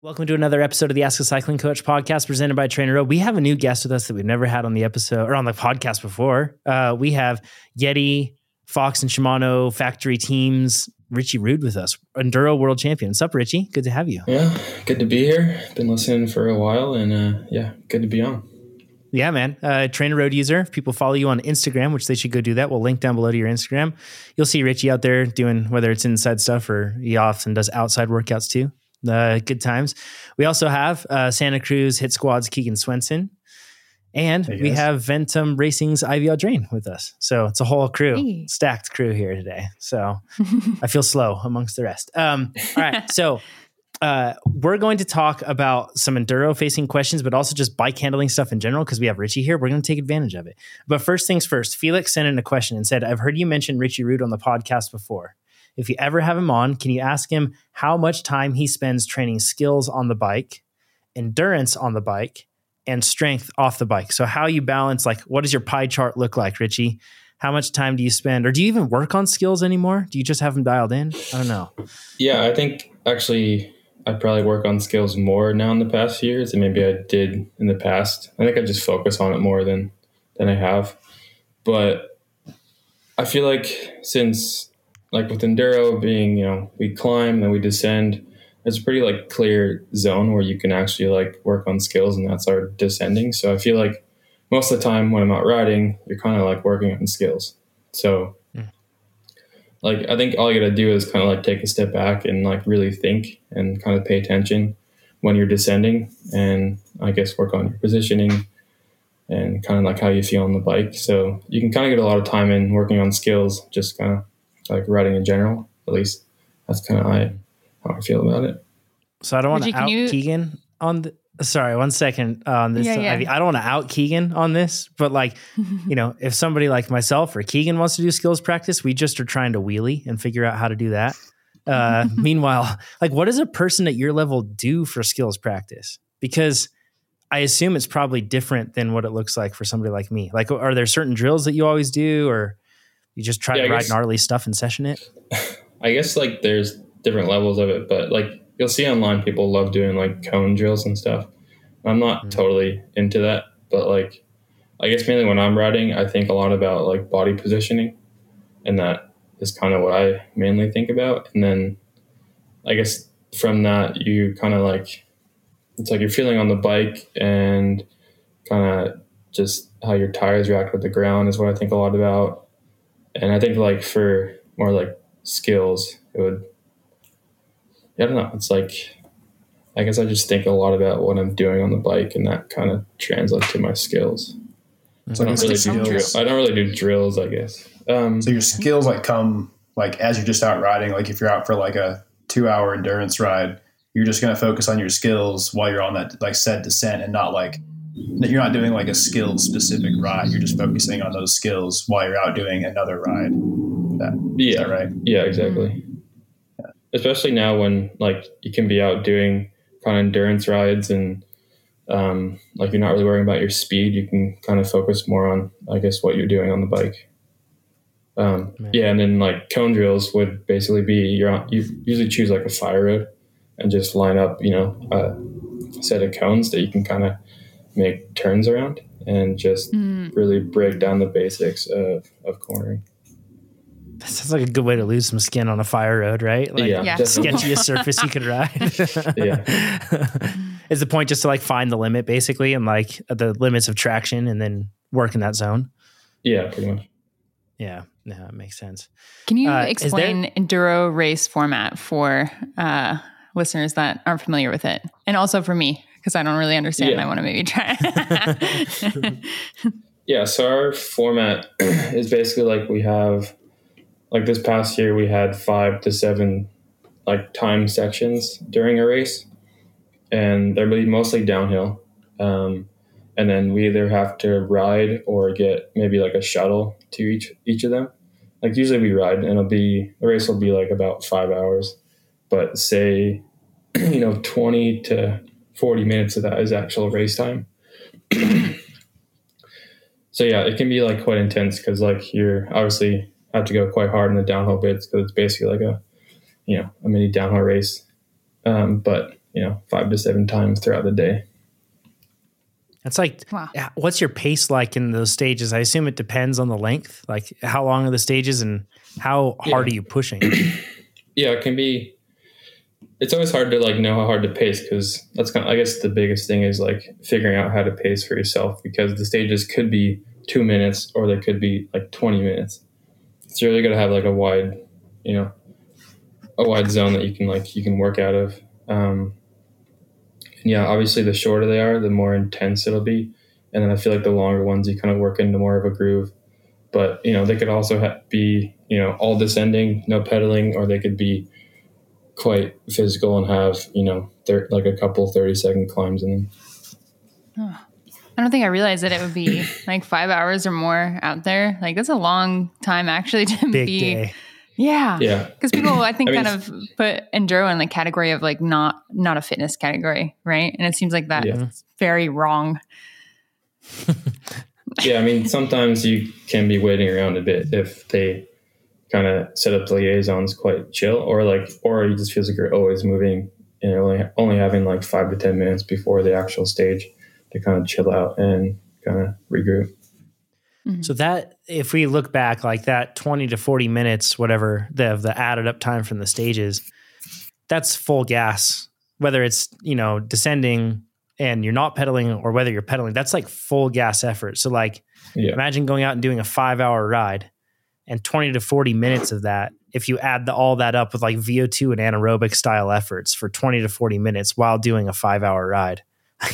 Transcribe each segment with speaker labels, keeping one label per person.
Speaker 1: Welcome to another episode of the Ask a Cycling Coach podcast presented by TrainerRoad. We have a new guest with us that we've never had on the episode or on the podcast before. We have Yeti, Fox, and Shimano factory teams, Richie Rude with us, Enduro world champion. What's up, Richie? Good to have you.
Speaker 2: Yeah, good to be here. Been listening for a while and good to be on.
Speaker 1: Yeah, man. TrainerRoad user. If people follow you on Instagram, which they should go do that, we'll link down below to your Instagram. You'll see Richie out there doing, whether it's inside stuff or he often does outside workouts too. Good times. We also have Santa Cruz Hit Squad's Keegan Swenson, and we have Ventum Racing's Ivy Aldrain with us. So it's a whole crew, stacked crew here today. So I feel slow amongst the rest. All right. So we're going to talk about some enduro facing questions, but also just bike handling stuff in general because we have Richie here. We're going to take advantage of it. But first things first, Felix sent in a question and said, I've heard you mention Richie Rude on the podcast before. If you ever have him on, can you ask him how much time he spends training skills on the bike, endurance on the bike, and strength off the bike? So how you balance, like, what does your pie chart look like, Richie? How much time do you spend, or do you even work on skills anymore? Do you just have them dialed in? I don't know.
Speaker 2: Yeah, I think actually I probably work on skills more now in the past few years than maybe I did in the past. I think I just focus on it more than I have. But I feel like since, like with enduro being, we climb, then we descend, there's a pretty like clear zone where you can actually like work on skills, and that's our descending. So I feel like most of the time when I'm out riding, you're kind of like working on skills. So like, I think all you got to do is kind of like take a step back and like really think and kind of pay attention when you're descending, and I guess work on your positioning and kind of like how you feel on the bike. So you can kind of get a lot of time in working on skills, just kind of like riding in general. At least that's kind of how I feel about it.
Speaker 1: So I don't want to out Keegan on the, sorry, 1 second on this. Yeah. I don't want to out Keegan on this, but like, if somebody like myself or Keegan wants to do skills practice, we just are trying to wheelie and figure out how to do that. Meanwhile, like, what does a person at your level do for skills practice? Because I assume it's probably different than what it looks like for somebody like me. Like, are there certain drills that you always do, or you just try to ride gnarly stuff and session it?
Speaker 2: I guess like there's different levels of it, but like you'll see online people love doing like cone drills and stuff. I'm not totally into that, but like I guess mainly when I'm riding, I think a lot about like body positioning, and that is kind of what I mainly think about. And then I guess from that you kind of like, it's like you're feeling on the bike and kind of just how your tires react with the ground is what I think a lot about. And I think like for more like skills, it would, I don't know. It's like, I guess I just think a lot about what I'm doing on the bike, and that kind of translates to my skills. So I don't really do drills, I guess.
Speaker 3: So your skills like come like as you're just out riding. Like if you're out for like a 2-hour endurance ride, you're just going to focus on your skills while you're on that like said descent, and not like, you're not doing like a skill specific ride. You're just focusing on those skills while you're out doing another ride. Is that right?
Speaker 2: Yeah, exactly. Yeah. Especially now when like you can be out doing kind of endurance rides and like you're not really worrying about your speed. You can kind of focus more on, I guess, what you're doing on the bike. And then like cone drills would basically be you usually choose like a fire road and just line up, a set of cones that you can kind of make turns around and just really break down the basics of cornering.
Speaker 1: That sounds like a good way to lose some skin on a fire road, right? Like, sketchiest surface you could ride. Is the point just to like find the limit basically, and like the limits of traction, and then work in that zone?
Speaker 2: Yeah, pretty much.
Speaker 1: Yeah, no, it makes sense.
Speaker 4: Can you explain enduro race format for listeners that aren't familiar with it? And also for me, because I don't really understand. I want to maybe try.
Speaker 2: So our format is basically like we have, like this past year we had 5 to 7 like time sections during a race, and they're mostly downhill. And then we either have to ride or get maybe like a shuttle to each of them. Like usually we ride, and the race will be like about 5 hours, but say, 20 to 40 minutes of that is actual race time. So yeah, it can be like quite intense because like you're obviously have to go quite hard in the downhill bits because it's basically like a mini downhill race. But 5 to 7 times throughout the day.
Speaker 1: It's like,
Speaker 4: Wow.
Speaker 1: What's your pace like in those stages? I assume it depends on the length. Like, how long are the stages and how hard are you pushing?
Speaker 2: Yeah, it can be. It's always hard to like know how hard to pace, because that's I guess the biggest thing is like figuring out how to pace for yourself, because the stages could be 2 minutes or they could be like 20 minutes. So you're really got to have like a wide zone that you can work out of. Yeah, obviously the shorter they are, the more intense it'll be. And then I feel like the longer ones, you kind of work into more of a groove. But, they could also be, all descending, no pedaling, or they could be quite physical and have, like a couple 30-second climbs in them.
Speaker 4: Oh, I don't think I realized that it would be like 5 hours or more out there. Like, that's a long time actually to
Speaker 1: Big
Speaker 4: be.
Speaker 1: day.
Speaker 4: Yeah.
Speaker 2: Yeah.
Speaker 4: Because people, I think, kind of put enduro in the category of like not a fitness category, right? And it seems like that's very wrong.
Speaker 2: Yeah, I mean, sometimes you can be waiting around a bit if they kind of set up the liaisons quite chill, or it just feels like you're always moving and you're only having like 5 to 10 minutes before the actual stage to kind of chill out and kind of regroup.
Speaker 4: Mm-hmm.
Speaker 1: So that, if we look back, like that 20 to 40 minutes, whatever the added up time from the stages, that's full gas, whether it's, descending and you're not pedaling or whether you're pedaling, that's like full gas effort. So like, imagine going out and doing a 5-hour ride and 20 to 40 minutes of that. If you add all that up with like VO2 and anaerobic style efforts for 20 to 40 minutes while doing a 5-hour ride,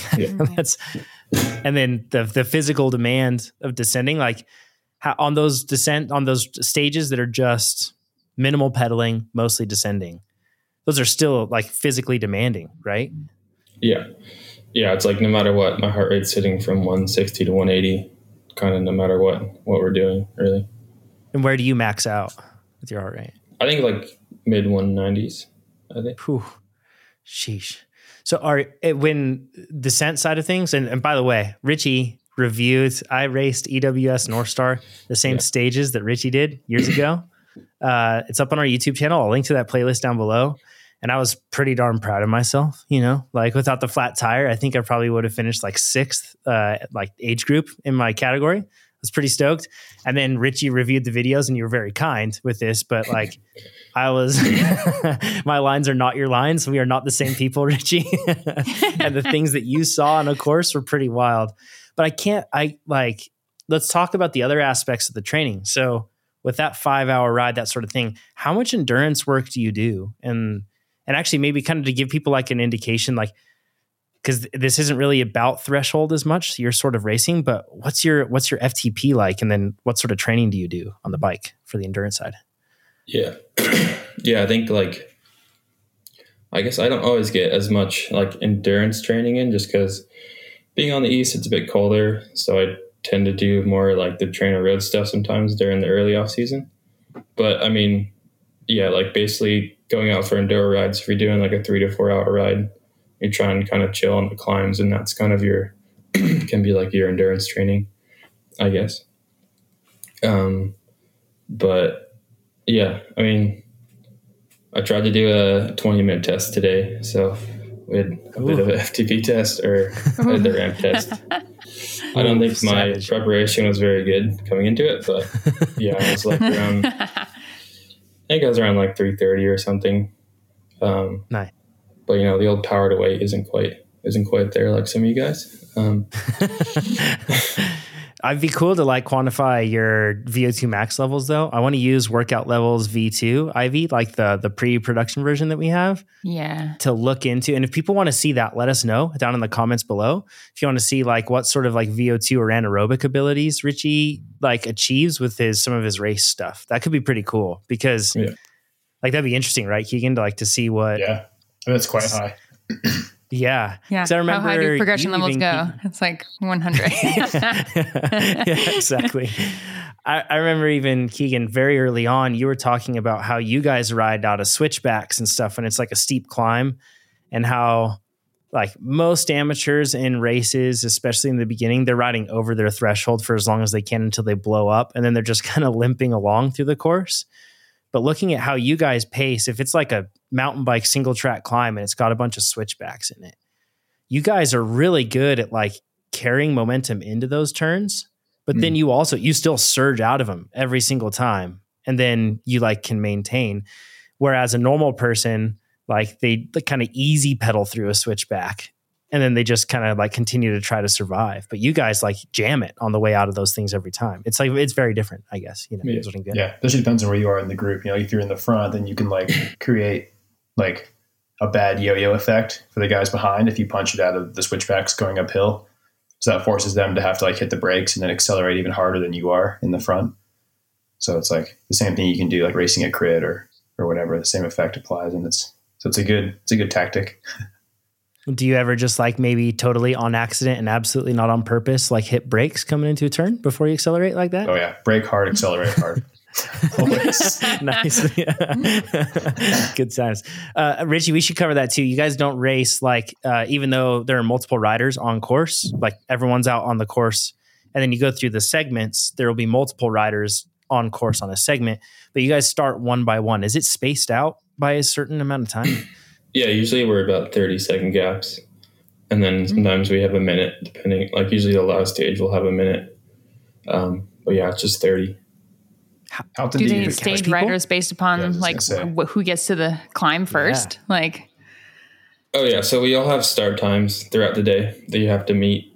Speaker 1: and then the physical demand of descending, like on those stages that are just minimal pedaling, mostly descending, those are still like physically demanding, right?
Speaker 2: Yeah. Yeah. It's like, no matter what, my heart rate's sitting from 160 to 180, kind of no matter what we're doing, really.
Speaker 1: And where do you max out with your heart rate?
Speaker 2: I think like mid 190s, I think.
Speaker 1: Whew. Sheesh. So when descent side of things, and by the way, Richie reviewed, I raced EWS North Star, the same stages that Richie did years ago. It's up on our YouTube channel. I'll link to that playlist down below. And I was pretty darn proud of myself, like without the flat tire, I think I probably would have finished like 6th, like age group in my category. I was pretty stoked. And then Richie reviewed the videos, and you were very kind with this, but like I was, my lines are not your lines. We are not the same people, Richie. And the things that you saw on a course were pretty wild. But let's talk about the other aspects of the training. So with that 5-hour ride, that sort of thing, how much endurance work do you do? And actually maybe kind of to give people like an indication, like, because this isn't really about threshold as much. You're sort of racing, but what's your FTP like? And then what sort of training do you do on the bike for the endurance side?
Speaker 2: Yeah. Yeah. I think I guess I don't always get as much like endurance training in, just because being on the East, it's a bit colder. So I tend to do more like the trainer road stuff sometimes during the early off season. But I mean, yeah, like basically going out for enduro rides, if you're doing like a 3 to 4 hour ride, you try and kind of chill on the climbs, and that's kind of can be like your endurance training, I guess. But yeah, I mean, I tried to do a 20-minute test today. So we had a bit of an FTP test, or the ramp test. I don't think my preparation was very good coming into it, but yeah, I was like around, I think I was around like 3:30 or something.
Speaker 1: Nice.
Speaker 2: But the old power to weight isn't quite there like some of you guys.
Speaker 1: I'd be cool to like quantify your VO2 max levels though. I want to use Workout Levels V2 IV, like the pre-production version that we have.
Speaker 4: Yeah.
Speaker 1: To look into. And if people want to see that, let us know down in the comments below. If you want to see like what sort of like VO2 or anaerobic abilities Richie like achieves with some of his race stuff. That could be pretty cool, because like that'd be interesting, right, Keegan, to see what.
Speaker 3: Yeah. That's quite high.
Speaker 1: Yeah.
Speaker 4: Yeah.
Speaker 1: I remember
Speaker 4: how high do progression levels go? It's like 100.
Speaker 1: Yeah, exactly. I remember even, Keegan, very early on, you were talking about how you guys ride out of switchbacks and stuff, and it's like a steep climb, and how like most amateurs in races, especially in the beginning, they're riding over their threshold for as long as they can until they blow up, and then they're just kind of limping along through the course. But looking at how you guys pace, if it's like a mountain bike single track climb and it's got a bunch of switchbacks in it, you guys are really good at like carrying momentum into those turns. But then you still surge out of them every single time. And then you like can maintain. Whereas a normal person, like they kind of easy pedal through a switchback and then they just kind of like continue to try to survive. But you guys like jam it on the way out of those things every time. It's like, it's very different, I guess, you know.
Speaker 3: Yeah,
Speaker 1: is what I'm getting
Speaker 3: yeah. This depends on where you are in the group. You know, if you're in the front, then you can like create like a bad yo-yo effect for the guys behind if you punch it out of the switchbacks going uphill. So that forces them to have to like hit the brakes and then accelerate even harder than you are in the front. So it's like the same thing you can do like racing a crit or whatever. The same effect applies, and it's a good tactic.
Speaker 1: Do you ever just like maybe totally on accident and absolutely not on purpose, like hit brakes coming into a turn before you accelerate like that?
Speaker 3: Oh yeah. Brake hard, accelerate hard. Always.
Speaker 1: Nice. Yeah. Good times. Richie, we should cover that too. You guys don't race like, even though there are multiple riders on course, like everyone's out on the course and then you go through the segments, there will be multiple riders on course on a segment, but you guys start one by one. Is it spaced out by a certain amount of time?
Speaker 2: Yeah, usually we're about 30-second gaps. And then sometimes we have a minute, depending, like usually the last stage will have a minute. But yeah, it's just 30.
Speaker 3: How often
Speaker 4: do
Speaker 3: do
Speaker 4: they
Speaker 3: you
Speaker 4: stage
Speaker 3: people?
Speaker 4: riders based upon like who gets to the climb first? Yeah. Like,
Speaker 2: oh yeah, so we all have start times throughout the day that you have to meet.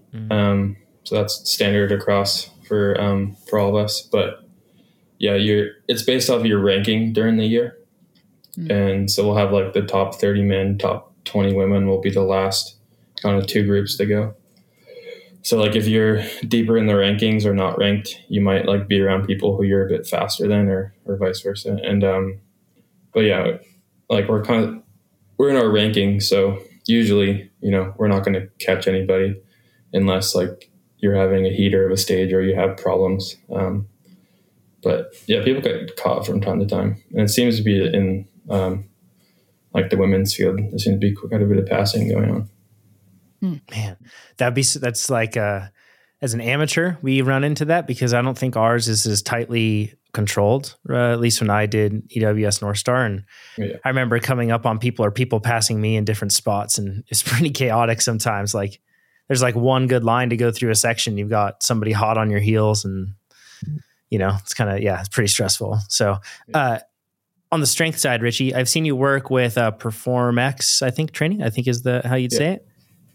Speaker 2: So that's standard across for all of us. But yeah, it's based off your ranking during the year. And so we'll have like the top 30 men, top 20 women will be the last kind of two groups to go. So like if you're deeper in the rankings or not ranked, you might like be around people who you're a bit faster than or vice versa. And but yeah, like we're in our ranking. So usually, you know, we're not going to catch anybody unless like you're having a heater of a stage or you have problems. But yeah, people get caught from time to time. And it seems to be in like the women's field, there seems to be quite a bit of passing going on.
Speaker 1: Man, that's like as an amateur, we run into that because I don't think ours is as tightly controlled, at least when I did EWS North Star. And I remember coming up on people passing me in different spots, and it's pretty chaotic sometimes. Like there's like one good line to go through a section. You've got somebody hot on your heels and, you know, it's kind of, it's pretty stressful. So, on the strength side, Richie, I've seen you work with PerformX, I think training, I think is how you'd say it.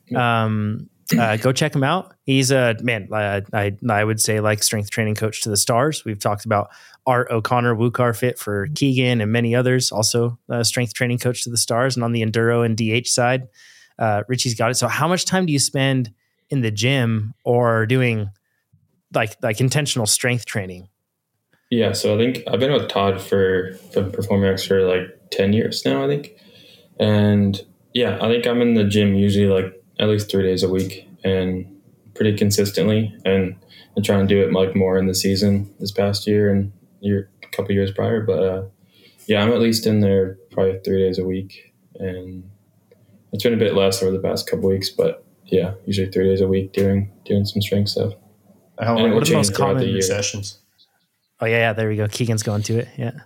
Speaker 1: Go check him out. He's a man. I would say like strength training coach to the stars. We've talked about Art O'Connor, WUCAR Fit for Keegan and many others. Also strength training coach to the stars. And on the enduro and DH side, Richie's got it. So how much time do you spend in the gym or doing like intentional strength training?
Speaker 2: Yeah. So I think I've been with Todd from PerformX for like 10 years now, I think. And yeah, I think I'm in the gym usually like at least 3 days a week and pretty consistently, and trying to do it like more in the season this past year and a couple years prior. But yeah, I'm at least in there probably 3 days a week, and it's been a bit less over the past couple weeks, but yeah, usually 3 days a week doing some strength stuff.
Speaker 3: What are the most common sessions?
Speaker 1: Oh yeah, there we go. Keegan's going to it. Yeah.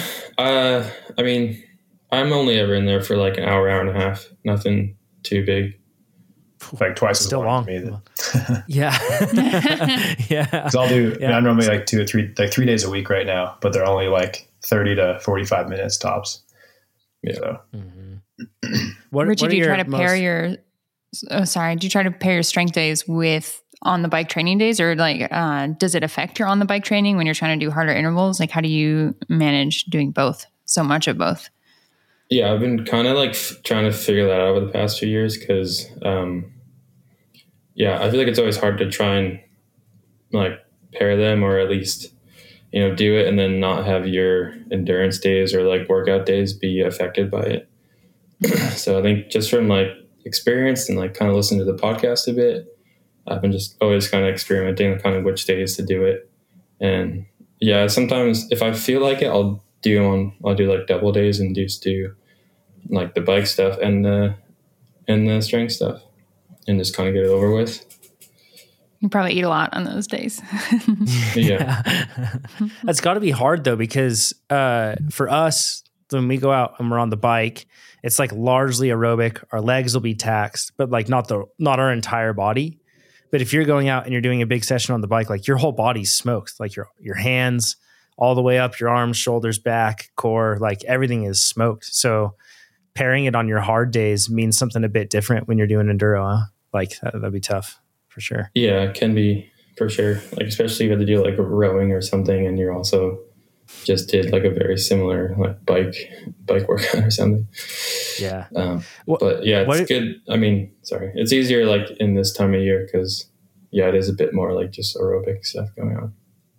Speaker 2: I mean, I'm only ever in there for like an hour and a half. Nothing too big.
Speaker 3: Like twice
Speaker 1: still
Speaker 3: as long as me. Then.
Speaker 1: Yeah. Yeah.
Speaker 3: Because I'll do. Yeah. I'm normally like 2 or 3, like 3 days a week right now, but they're only like 30 to 45 minutes tops. Yeah. So.
Speaker 4: Richie, do you try to pair your? Oh, sorry. Do you try to pair your strength days with on the bike training days, or like does it affect your on the bike training when you're trying to do harder intervals? Like, how do you manage doing both? So much of both.
Speaker 2: Yeah, I've been kind of like trying to figure that out over the past few years because, I feel like it's always hard to try and like pair them, or at least, you know, do it and then not have your endurance days or like workout days be affected by it. So I think just from like experience and like kind of listening to the podcast a bit, I've been just always kind of experimenting with kind of which days to do it. And yeah, sometimes if I feel like it, I'll do like double days and just do like the bike stuff and the strength stuff and just kind of get it over with.
Speaker 4: You probably eat a lot on those days.
Speaker 2: Yeah.
Speaker 1: That's got to be hard though, because for us, when we go out and we're on the bike, it's like largely aerobic. Our legs will be taxed, but like not our entire body. But if you're going out and you're doing a big session on the bike, like your whole body's smoked, like your hands all the way up, your arms, shoulders, back, core, like everything is smoked. So pairing it on your hard days means something a bit different when you're doing enduro. Huh? Like that'd be tough for sure.
Speaker 2: Yeah, it can be for sure. Like especially if you have to do like a rowing or something, and you're also just did like a very similar like bike workout or something.
Speaker 1: Yeah.
Speaker 2: But yeah, it's good. I mean, sorry, it's easier like in this time of year because it is a bit more like just aerobic stuff going on.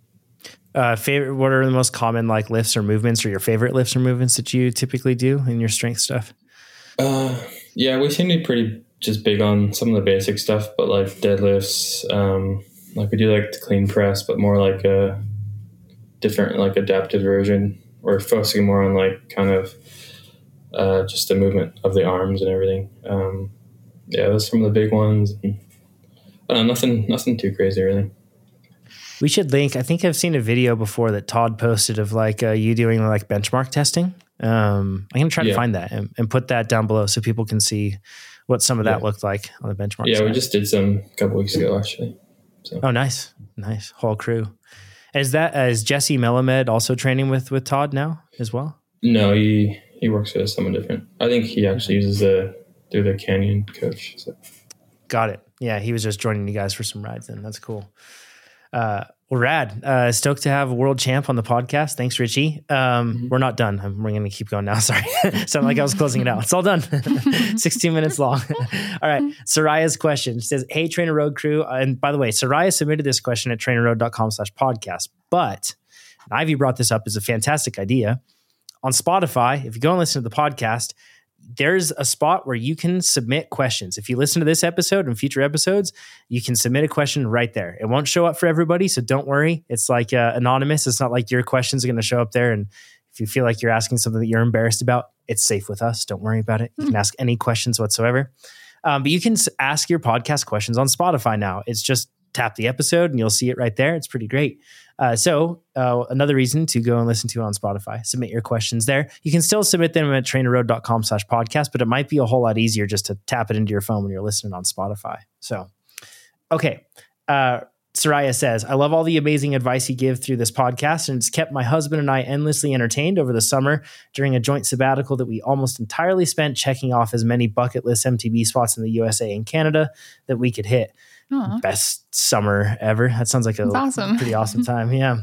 Speaker 1: What are the most common like lifts or movements, or your favorite lifts or movements that you typically do in your strength stuff?
Speaker 2: Yeah, we seem to be pretty just big on some of the basic stuff, but like deadlifts, like we do like the clean press, but more like a different like adapted version. We're focusing more on like kind of just the movement of the arms and everything. Those are some of the big ones. Nothing too crazy really.
Speaker 1: We should link. I think I've seen a video before that Todd posted of like you doing like benchmark testing. I'm going to try to find that and put that down below so people can see what some of that looked like on the benchmark.
Speaker 2: Yeah,
Speaker 1: side.
Speaker 2: We just did some a couple weeks ago actually. So.
Speaker 1: Oh, nice. Whole crew. Is Jesse Melamed also training with Todd now as well?
Speaker 2: No, he works with someone different. I think he actually uses the Canyon coach. So. Got
Speaker 1: it. Yeah, he was just joining you guys for some rides then. That's cool. Well, rad. Stoked to have a world champ on the podcast. Thanks, Richie. We're not done. We're going to keep going now. Sorry. Sounded like I was closing it out. It's all done. 16 minutes long. All right. Soraya's question. She says, hey, Trainer Road crew. And by the way, Soraya submitted this question at trainerroad.com/podcast. But Ivy brought this up as a fantastic idea. On Spotify, if you go and listen to the podcast, there's a spot where you can submit questions. If you listen to this episode and future episodes, you can submit a question right there. It won't show up for everybody, so don't worry. It's like anonymous. It's not like your questions are going to show up there. And if you feel like you're asking something that you're embarrassed about, it's safe with us. Don't worry about it. You can ask any questions whatsoever. But you can ask your podcast questions on Spotify now. It's just tap the episode and you'll see it right there. It's pretty great. So another reason to go and listen to it on Spotify, submit your questions there. You can still submit them at trainerroad.com/podcast, but it might be a whole lot easier just to tap it into your phone when you're listening on Spotify. So, okay. Soraya says, I love all the amazing advice you give through this podcast, and it's kept my husband and I endlessly entertained over the summer during a joint sabbatical that we almost entirely spent checking off as many bucket list MTB spots in the USA and Canada that we could hit. Aww. Best summer ever. That sounds like a pretty awesome time. Yeah.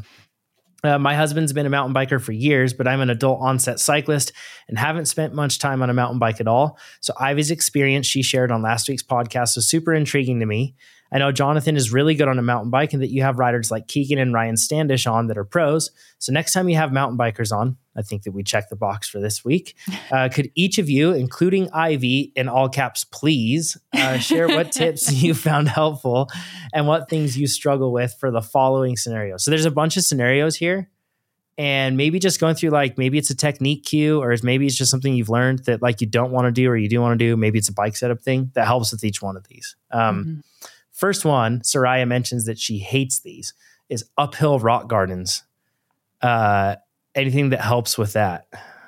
Speaker 1: My husband's been a mountain biker for years, but I'm an adult onset cyclist and haven't spent much time on a mountain bike at all. So Ivy's experience she shared on last week's podcast was super intriguing to me. I know Jonathan is really good on a mountain bike and that you have riders like Keegan and Ryan Standish on that are pros. So next time you have mountain bikers on, I think that we check the box for this week. Could each of you, including Ivy in all caps, please share what tips you found helpful and what things you struggle with for the following scenario. So there's a bunch of scenarios here, and maybe just going through like, maybe it's a technique cue, or maybe it's just something you've learned that like you don't want to do or you do want to do. Maybe it's a bike setup thing that helps with each one of these. First one, Soraya mentions that she hates these, is uphill rock gardens. Anything that helps with that?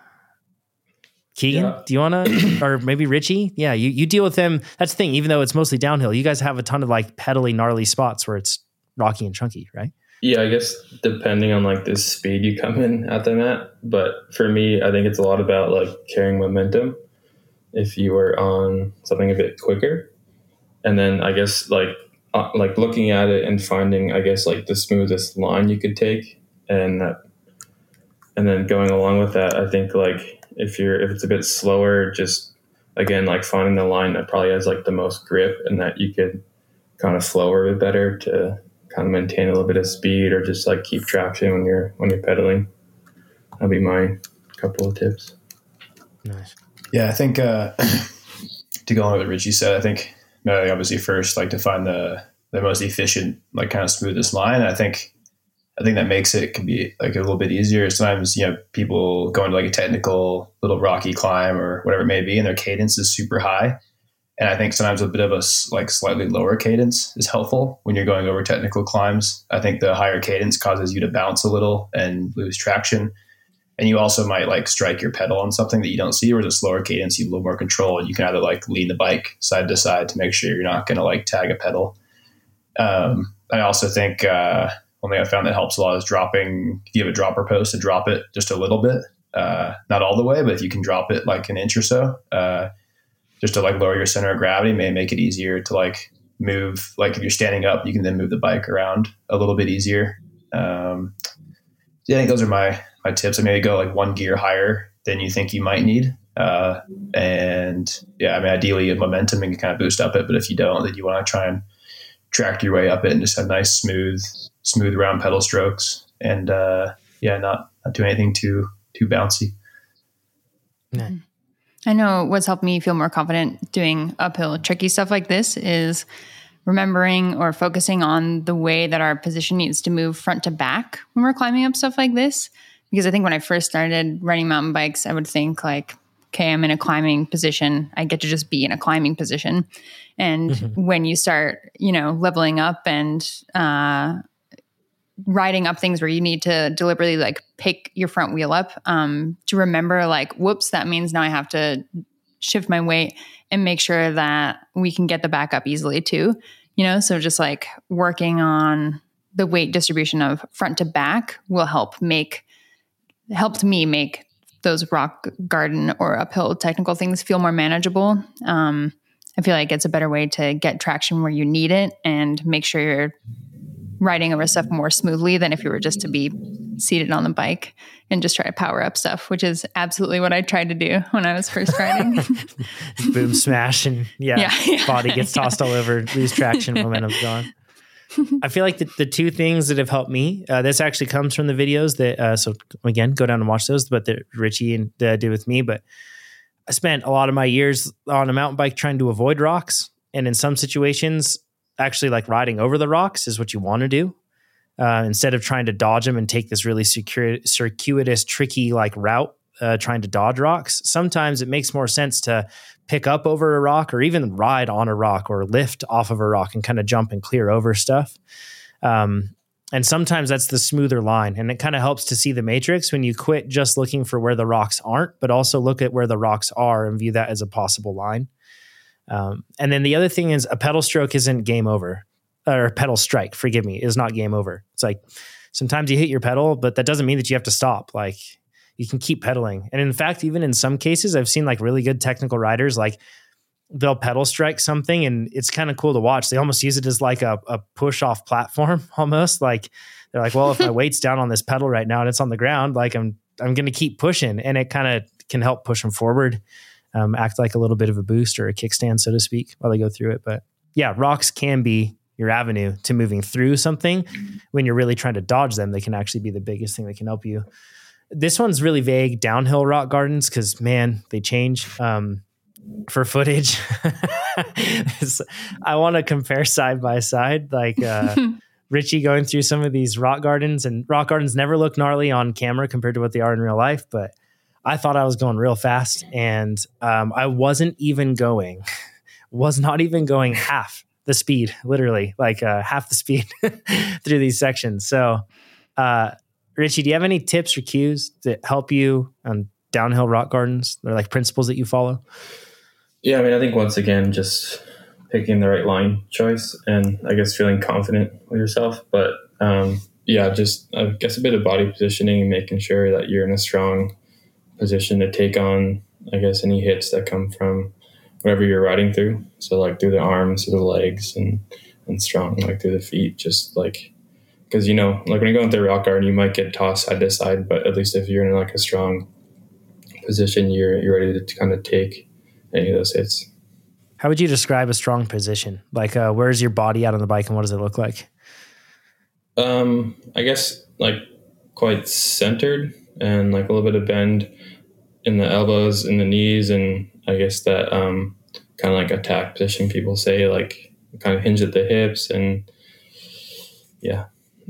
Speaker 1: Keegan, do you want to, or maybe Richie? Yeah, you deal with them. That's the thing. Even though it's mostly downhill, you guys have a ton of like pedally gnarly spots where it's rocky and chunky, right?
Speaker 2: Yeah, I guess depending on like the speed you come in at them at. But for me, I think it's a lot about like carrying momentum. If you were on something a bit quicker, and then I guess like looking at it and finding, I guess, like the smoothest line you could take, and then going along with that, I think like if it's a bit slower, just again like finding the line that probably has like the most grip and that you could kind of flow a bit better to kind of maintain a little bit of speed or just like keep traction when you're pedaling. That'd be my couple of tips.
Speaker 1: Nice.
Speaker 3: Yeah, I think to go on with what Richie said, I think obviously first like to find the most efficient, like kind of smoothest line. I think that makes it can be like a little bit easier. Sometimes, people go into like a technical little rocky climb or whatever it may be, and their cadence is super high. And I think sometimes a bit of a slightly lower cadence is helpful when you're going over technical climbs. I think the higher cadence causes you to bounce a little and lose traction. And you also might like strike your pedal on something that you don't see, whereas a slower cadence, you have a little more control, and you can either like lean the bike side to side to make sure you're not going to like tag a pedal. I also think one thing I found that helps a lot is dropping. If you have a dropper post, to drop it just a little bit, not all the way, but if you can drop it like an inch or so, just to like lower your center of gravity, may make it easier to like move. Like if you're standing up, you can then move the bike around a little bit easier. I think those are my tips. I maybe go like one gear higher than you think you might need. And yeah, I mean, ideally you have momentum and you kind of boost up it, but if you don't, then you want to try and track your way up it and just have nice, smooth round pedal strokes. And, not do anything too bouncy.
Speaker 4: Yeah. I know what's helped me feel more confident doing uphill tricky stuff like this is remembering or focusing on the way that our position needs to move front to back when we're climbing up stuff like this. Because I think when I first started riding mountain bikes, I would think like, okay, I'm in a climbing position. I get to just be in a climbing position. And when you start, leveling up and riding up things where you need to deliberately like pick your front wheel up, to remember like, whoops, that means now I have to shift my weight and make sure that we can get the back up easily too. So just like working on the weight distribution of front to back will helped me make those rock garden or uphill technical things feel more manageable. I feel like it's a better way to get traction where you need it and make sure you're riding over stuff more smoothly than if you were just to be seated on the bike and just try to power up stuff, which is absolutely what I tried to do when I was first riding.
Speaker 1: Boom, smash, and body gets tossed all over, lose traction, momentum's gone. I feel like the two things that have helped me, this actually comes from the videos that, so again, go down and watch those, but that Richie and did with me. But I spent a lot of my years on a mountain bike trying to avoid rocks. And in some situations, actually like riding over the rocks is what you want to do. Instead of trying to dodge them and take this really circuitous, tricky like route, trying to dodge rocks. Sometimes it makes more sense to pick up over a rock or even ride on a rock or lift off of a rock and kind of jump and clear over stuff. And sometimes that's the smoother line. And it kind of helps to see the matrix when you quit just looking for where the rocks aren't, but also look at where the rocks are and view that as a possible line. And then the other thing is a pedal stroke isn't game over, or pedal strike, forgive me, is not game over. It's like sometimes you hit your pedal, but that doesn't mean that you have to stop. Like you can keep pedaling. And in fact, even in some cases, I've seen like really good technical riders, like they'll pedal strike something and it's kind of cool to watch. They almost use it as like a push off platform almost. Like they're like, well, if my weight's down on this pedal right now and it's on the ground, like I'm going to keep pushing, and it kind of can help push them forward, act like a little bit of a boost or a kickstand, so to speak, while they go through it. But yeah, rocks can be your avenue to moving through something. When you're really trying to dodge them, they can actually be the biggest thing that can help you. This one's really vague, downhill rock gardens, because man, they change. For footage, I want to compare side by side, like Richie going through some of these rock gardens, and rock gardens never look gnarly on camera compared to what they are in real life. But I thought I was going real fast, and I was not even going half the speed, literally like half the speed through these sections. So, Richie, do you have any tips or cues that help you on downhill rock gardens? They're like principles that you follow?
Speaker 2: Yeah, I mean, I think once again, just picking the right line choice and I guess feeling confident with yourself. But just I guess a bit of body positioning and making sure that you're in a strong position to take on, I guess, any hits that come from whatever you're riding through. So like through the arms, through the legs, and strong like through the feet, just like, because like when you're going through a rock garden, you might get tossed side to side, but at least if you're in like a strong position, you're ready to kind of take any of those hits.
Speaker 1: How would you describe a strong position? Like, where's your body out on the bike and what does it look like?
Speaker 2: I guess like quite centered and like a little bit of bend in the elbows and the knees. And I guess that kind of like attack position, people say, like kind of hinge at the hips and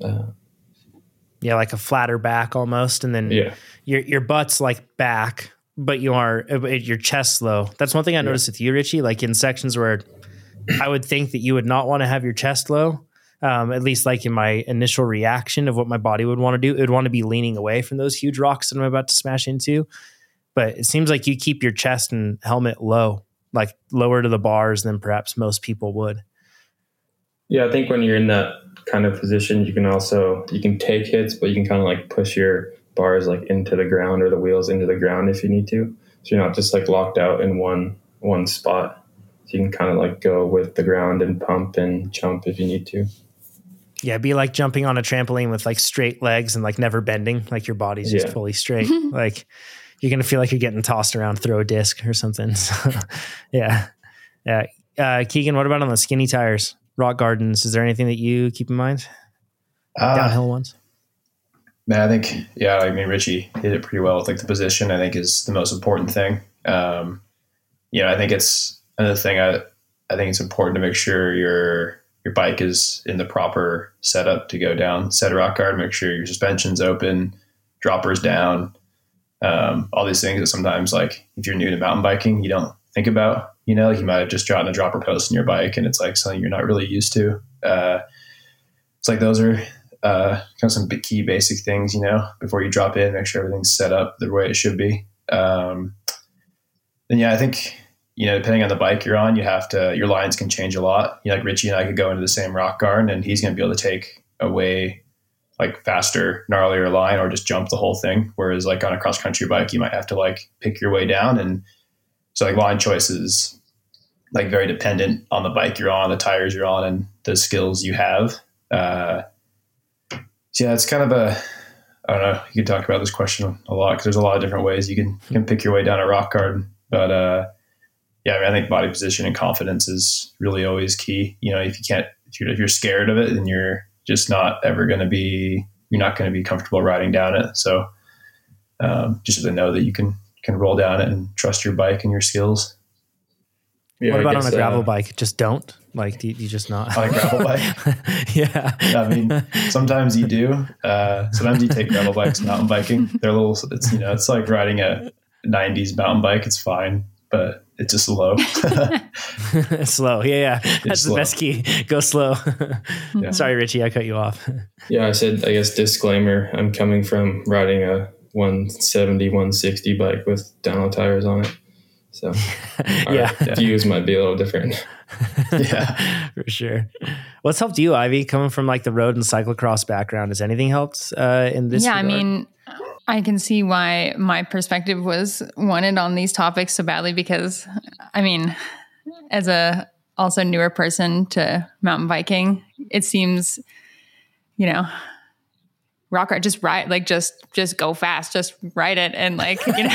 Speaker 1: like a flatter back almost. And then your butt's like back but you are your chest slow. That's one thing I noticed with you, Richie, like in sections where I would think that you would not want to have your chest low. At least like in my initial reaction of what my body would want to do, it would want to be leaning away from those huge rocks that I'm about to smash into. But it seems like you keep your chest and helmet low, like lower to the bars than perhaps most people would.
Speaker 2: Yeah, I think when you're in that kind of position, you can take hits, but you can kind of like push your bars like into the ground or the wheels into the ground if you need to. So you're not just like locked out in one spot. So you can kind of like go with the ground and pump and jump if you need to.
Speaker 1: Yeah, be like jumping on a trampoline with like straight legs and like never bending, like your body's just fully straight. Like you're going to feel like you're getting tossed around, throw a disc or something. So, yeah. Keegan, what about on the skinny tires, rock gardens? Is there anything that you keep in mind? Downhill ones?
Speaker 3: Man, I think, Richie hit it pretty well with like the position, I think is the most important thing. I think it's another thing. I think it's important to make sure your bike is in the proper setup to go down said rock guard. Make sure your suspension's open, droppers down, all these things that sometimes, like if you're new to mountain biking, you don't think about. Like you might have just gotten a dropper post in your bike, and it's like something you're not really used to. It's like those are kind of some key basic things, before you drop in, make sure everything's set up the way it should be. I think. Depending on the bike you're on, your lines can change a lot. Like Richie and I could go into the same rock garden and he's going to be able to take away like faster, gnarlier line or just jump the whole thing. Whereas like on a cross country bike, you might have to like pick your way down. And so like line choices, like very dependent on the bike you're on, the tires you're on, and the skills you have. It's kind of I don't know, you could talk about this question a lot because there's a lot of different ways you can pick your way down a rock garden. But, I think body position and confidence is really always key. If you're scared of it, then you're just not ever going to be comfortable riding down it. So, just to know that you can roll down it and trust your bike and your skills.
Speaker 1: Yeah, what about on a gravel bike? Just don't do you just not
Speaker 3: on a gravel bike?
Speaker 1: Yeah.
Speaker 3: I mean, sometimes you do. Sometimes you take gravel bikes mountain biking. They're it's like riding a 90s mountain bike. It's fine, but it's just slow.
Speaker 1: Slow. Yeah. That's the best key. Go slow. Yeah. Sorry, Richie, I cut you off.
Speaker 2: Yeah, I said, I guess disclaimer, I'm coming from riding a 170, 160 bike with downhill tires on it. So our views might be a little different.
Speaker 3: Yeah,
Speaker 1: for sure. What's helped you, Ivy, coming from like the road and cyclocross background? Has anything helped in this regard?
Speaker 4: I mean, I can see why my perspective was wanted on these topics so badly because, I mean, as a also newer person to mountain biking, it seems, rock ride, just ride, like just go fast, just ride it. And like,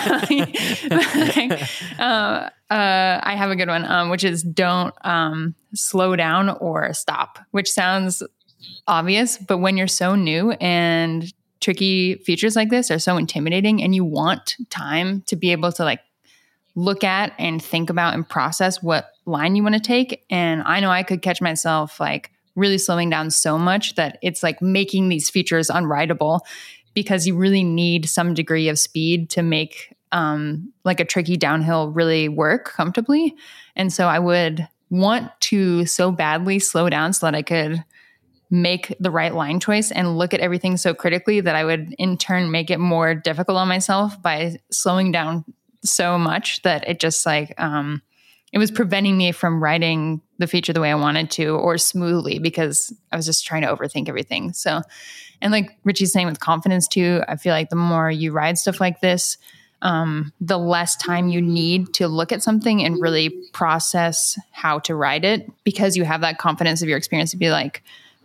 Speaker 4: I have a good one, which is don't slow down or stop, which sounds obvious, but when you're so new and tricky features like this are so intimidating and you want time to be able to like look at and think about and process what line you want to take. And I know I could catch myself like really slowing down so much that it's like making these features unrideable because you really need some degree of speed to make like a tricky downhill really work comfortably. And so I would want to so badly slow down so that I could make the right line choice and look at everything so critically that I would in turn make it more difficult on myself by slowing down so much that it just like, it was preventing me from riding the feature the way I wanted to or smoothly because I was just trying to overthink everything. So, and like Richie's saying with confidence too, I feel like the more you ride stuff like this, the less time you need to look at something and really process how to ride it because you have that confidence of your experience to be like,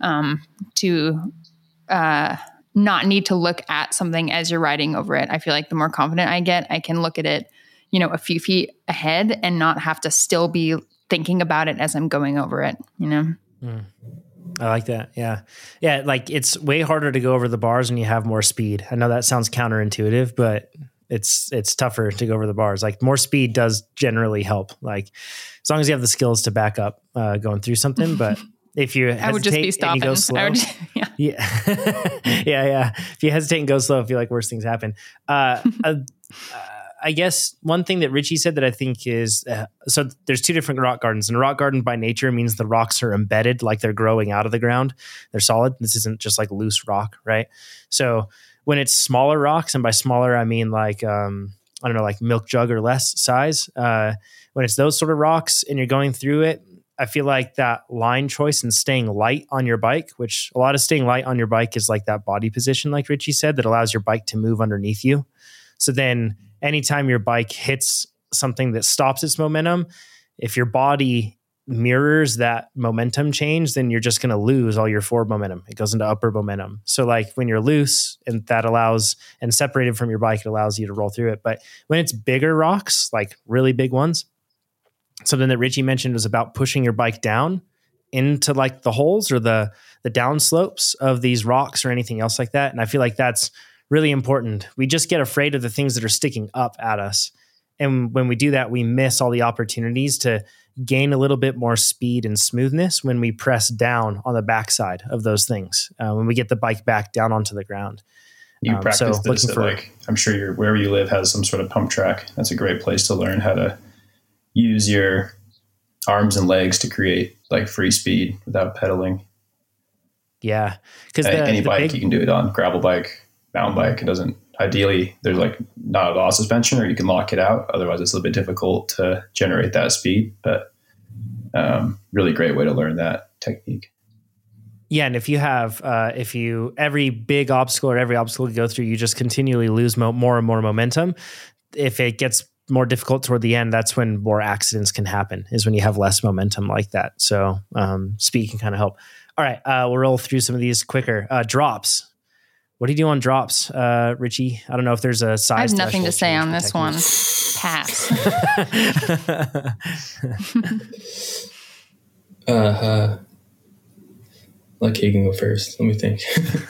Speaker 4: not need to look at something as you're riding over it. I feel like the more confident I get, I can look at it, a few feet ahead and not have to still be thinking about it as I'm going over it,
Speaker 1: I like that. Yeah. Yeah. Like it's way harder to go over the bars when you have more speed. I know that sounds counterintuitive, but it's tougher to go over the bars. Like more speed does generally help. Like as long as you have the skills to back up going through something, but if you hesitate,
Speaker 4: I would just be stopping.
Speaker 1: And you go slow, yeah. If you hesitate and go slow, I feel like worse things happen. I guess one thing that Richie said that I think is, so there's two different rock gardens, and a rock garden by nature means the rocks are embedded, like they're growing out of the ground. They're solid. This isn't just like loose rock, right? So when it's smaller rocks, and by smaller, I mean like, I don't know, like milk jug or less size. When it's those sort of rocks and you're going through it, I feel like that line choice and staying light on your bike, which a lot of staying light on your bike is like that body position, like Richie said, that allows your bike to move underneath you. So then anytime your bike hits something that stops its momentum, if your body mirrors that momentum change, then you're just going to lose all your forward momentum. It goes into upper momentum. So like when you're loose and that allows, and separated from your bike, it allows you to roll through it. But when it's bigger rocks, like really big ones, something that Richie mentioned was about pushing your bike down into like the holes or the down slopes of these rocks or anything else like that. And I feel like that's really important. We just get afraid of the things that are sticking up at us. And when we do that, we miss all the opportunities to gain a little bit more speed and smoothness when we press down on the backside of those things, when we get the bike back down onto the ground.
Speaker 3: You practice this at like, I'm sure wherever you live has some sort of pump track. That's a great place to learn how to use your arms and legs to create like free speed without pedaling.
Speaker 1: Yeah. Because
Speaker 3: any bike you can do it on, gravel bike, mountain bike. It doesn't, ideally there's like not a lot of suspension, or you can lock it out. Otherwise it's a little bit difficult to generate that speed, but really great way to learn that technique.
Speaker 1: Yeah. And if you have, every big obstacle or every obstacle you go through, you just continually lose more and more momentum. If it gets more difficult toward the end, that's when more accidents can happen, is when you have less momentum like that. So speed can kind of help. All right, we'll roll through some of these quicker. Drops. What do you do on drops, Richie? I don't know if there's a size.
Speaker 4: I have nothing to say on this one. Pass.
Speaker 2: Like he can go first. Let me think.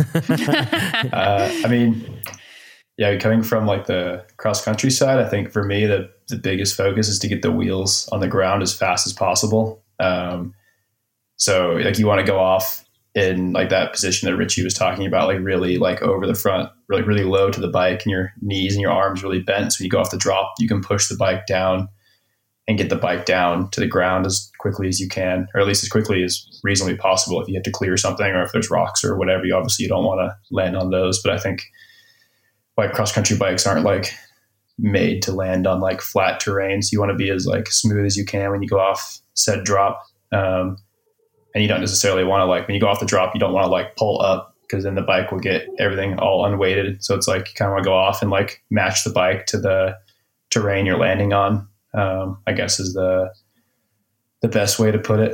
Speaker 3: I mean, yeah, coming from like the cross country side, I think for me, the biggest focus is to get the wheels on the ground as fast as possible. So like you want to go off in like that position that Richie was talking about, like really like over the front, really low to the bike, and your knees and your arms really bent. So when you go off the drop, you can push the bike down and get the bike down to the ground as quickly as you can, or at least as quickly as reasonably possible. If you have to clear something, or if there's rocks or whatever, you don't want to land on those. But I think like cross country bikes aren't like made to land on like flat terrain. So you want to be as like smooth as you can when you go off said drop. And you don't necessarily want to like, when you go off the drop, you don't want to like pull up, because then the bike will get everything all unweighted. So it's like, you kind of want to go off and like match the bike to the terrain you're landing on, I guess is the best way to put it.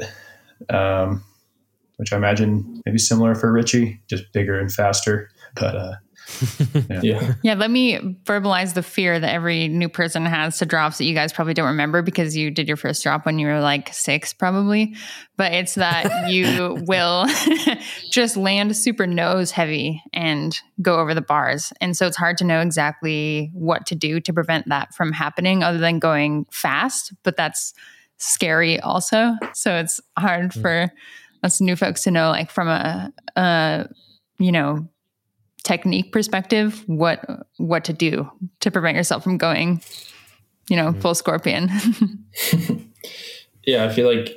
Speaker 3: Which I imagine maybe similar for Richie, just bigger and faster, but,
Speaker 4: Yeah. Let me verbalize the fear that every new person has to drops that you guys probably don't remember because you did your first drop when you were like 6 probably. But it's that you will just land super nose heavy and go over the bars. And so it's hard to know exactly what to do to prevent that from happening other than going fast. But that's scary also. So it's hard for us new folks to know, like from a technique perspective, what to do to prevent yourself from going, full scorpion.
Speaker 2: Yeah, I feel like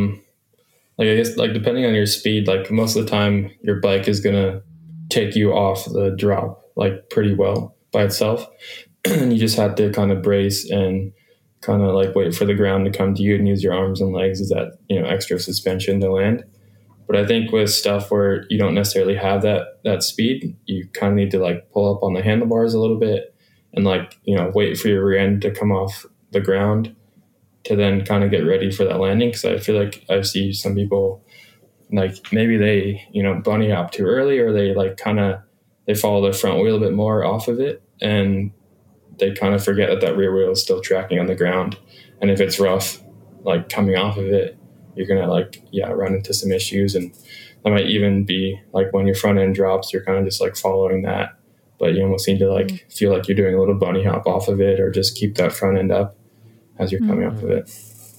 Speaker 2: I guess like depending on your speed, like most of the time your bike is gonna take you off the drop like pretty well by itself. And you just have to kind of brace and kind of like wait for the ground to come to you and use your arms and legs as that, extra suspension to land. But I think with stuff where you don't necessarily have that speed, you kind of need to like pull up on the handlebars a little bit and like, wait for your rear end to come off the ground to then kind of get ready for that landing. Because I feel like I see some people like maybe they, bunny hop too early, or they like they follow their front wheel a bit more off of it, and they kind of forget that rear wheel is still tracking on the ground. And if it's rough, like coming off of it, you're going to run into some issues. And that might even be like when your front end drops, you're kind of just like following that, but you almost need to like feel like you're doing a little bunny hop off of it, or just keep that front end up as you're coming off of it.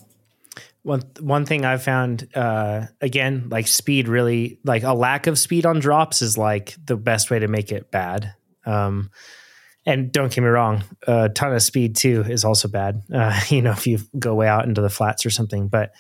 Speaker 1: One thing I've found, again, like speed really, like a lack of speed on drops is like the best way to make it bad. And don't get me wrong, a ton of speed too is also bad. If you go way out into the flats or something. But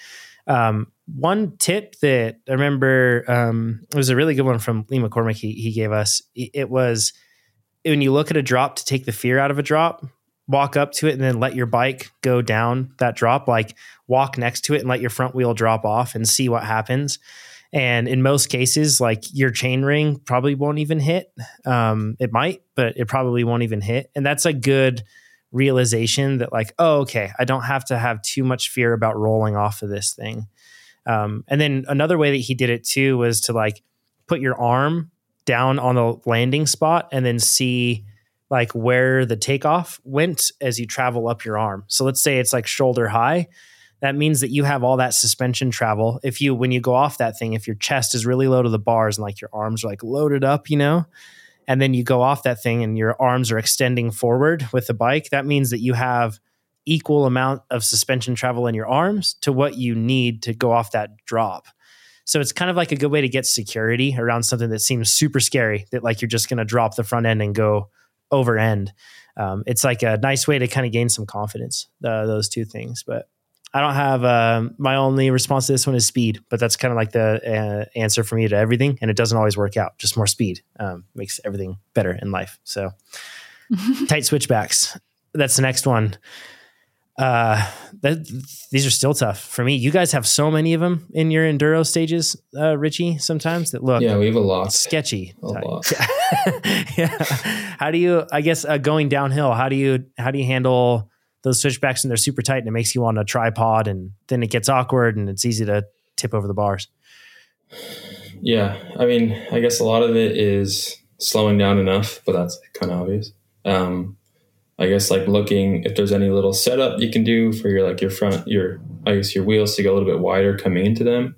Speaker 1: one tip that I remember, it was a really good one from Lee McCormick. He gave us. It was when you look at a drop, to take the fear out of a drop, walk up to it and then let your bike go down that drop. Like walk next to it and let your front wheel drop off and see what happens. And in most cases, like your chain ring probably won't even hit. It might, but it probably won't even hit. And that's a good realization that like, oh, okay, I don't have to have too much fear about rolling off of this thing. And then another way that he did it too was to like put your arm down on the landing spot and then see like where the takeoff went as you travel up your arm. So let's say it's like shoulder high. That means that you have all that suspension travel. When you go off that thing, if your chest is really low to the bars and like your arms are like loaded up, and then you go off that thing and your arms are extending forward with the bike, that means that you have equal amount of suspension travel in your arms to what you need to go off that drop. So it's kind of like a good way to get security around something that seems super scary, that like you're just going to drop the front end and go over end. It's like a nice way to kind of gain some confidence, those two things. But I don't have my only response to this one is speed, but that's kind of like the answer for me to everything. And it doesn't always work out. Just more speed makes everything better in life. So tight switchbacks. That's the next one. These are still tough for me. You guys have so many of them in your enduro stages, Richie, sometimes that look,
Speaker 2: we have a lot
Speaker 1: sketchy.
Speaker 2: A lot.
Speaker 1: Yeah. How do you, I guess, going downhill, how do you handle those switchbacks and they're super tight and it makes you on a tripod and then it gets awkward and it's easy to tip over the bars?
Speaker 2: Yeah. I mean, I guess a lot of it is slowing down enough, but that's kind of obvious. I guess like looking if there's any little setup you can do for your front, your wheels to go a little bit wider coming into them.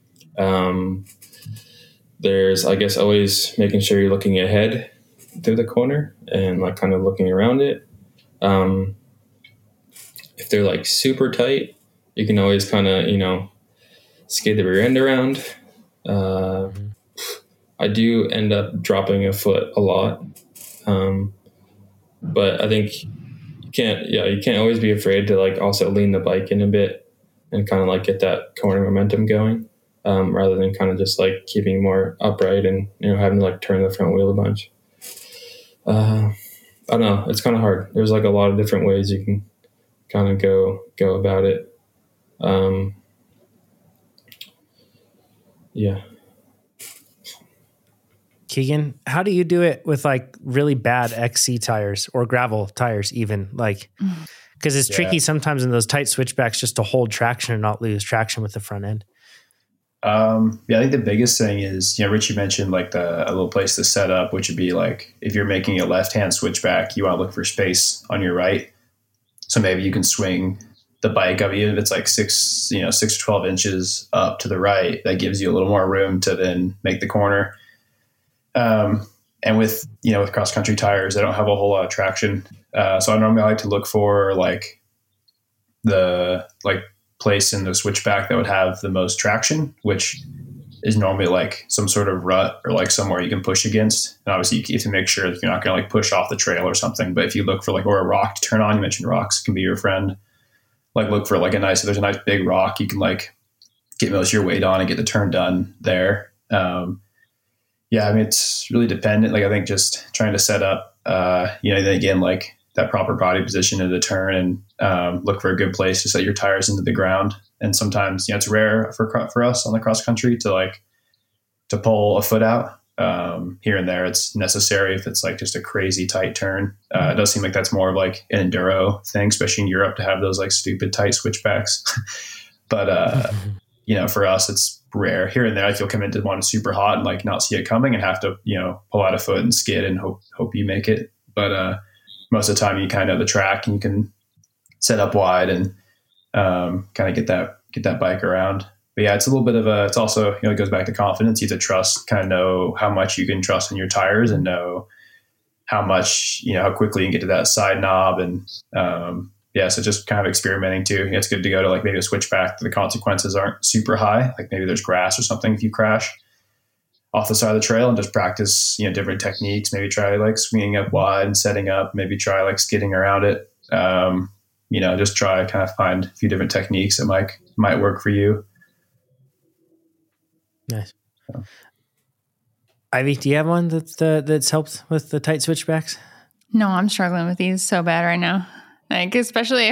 Speaker 2: There's, I guess, always making sure you're looking ahead through the corner and like kind of looking around it. If they're like super tight, you can always kind of, skid the rear end around. I do end up dropping a foot a lot. But I think you can't always be afraid to like also lean the bike in a bit and kind of like get that corner momentum going, rather than kind of just like keeping more upright and, having to like turn the front wheel a bunch. I don't know. It's kind of hard. There's like a lot of different ways you can kind of go about it. Yeah.
Speaker 1: Keegan, how do you do it with like really bad XC tires or gravel tires even? Like, because it's tricky sometimes in those tight switchbacks just to hold traction and not lose traction with the front end.
Speaker 3: I think the biggest thing is, Richie mentioned like a little place to set up, which would be like if you're making a left-hand switchback, you want to look for space on your right. So maybe you can swing the bike up, even if it's like 6 or 12 inches up to the right. That gives you a little more room to then make the corner. And with cross country tires, they don't have a whole lot of traction. So I normally like to look for like the place in the switchback that would have the most traction, which is normally like some sort of rut or like somewhere you can push against. And obviously you have to make sure that you're not going to like push off the trail or something. But if you look for like, or a rock to turn on, you mentioned rocks can be your friend. Like look for like if there's a nice big rock, you can like get most of your weight on and get the turn done there. It's really dependent. Like I think just trying to set up, then again, like that proper body position in the turn and look for a good place to set your tires into the ground. And sometimes, it's rare for us on the cross country to pull a foot out. Here and there, it's necessary if it's like just a crazy tight turn. It does seem like that's more of like an enduro thing, especially in Europe, to have those like stupid tight switchbacks. But for us, it's rare. Here and there, like you'll come into one super hot and like not see it coming and have to, pull out a foot and skid and hope you make it. But most of the time you kind of know the track and you can set up wide and kind of get that bike around. But yeah, it's a little bit of it's also, it goes back to confidence. You have to trust, kind of know how much you can trust in your tires and know how much, how quickly you can get to that side knob. And so just kind of experimenting too. It's good to go to like maybe a switchback. The consequences aren't super high. Like maybe there's grass or something if you crash. off the side of the trail and just practice, different techniques. Maybe try like swinging up wide and setting up, maybe try like skidding around it. Just try kind of find a few different techniques that might work for you.
Speaker 1: Nice. So. Ivy, do you have one that's helped with the tight switchbacks?
Speaker 4: No, I'm struggling with these so bad right now. Like, especially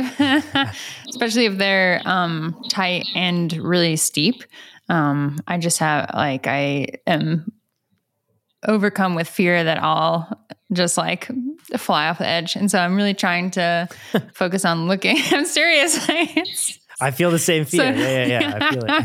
Speaker 4: if they're tight and really steep. I just have I am overcome with fear that I'll just like fly off the edge. And so I'm really trying to focus on looking. I'm serious.
Speaker 1: I feel the same fear. Yeah. I feel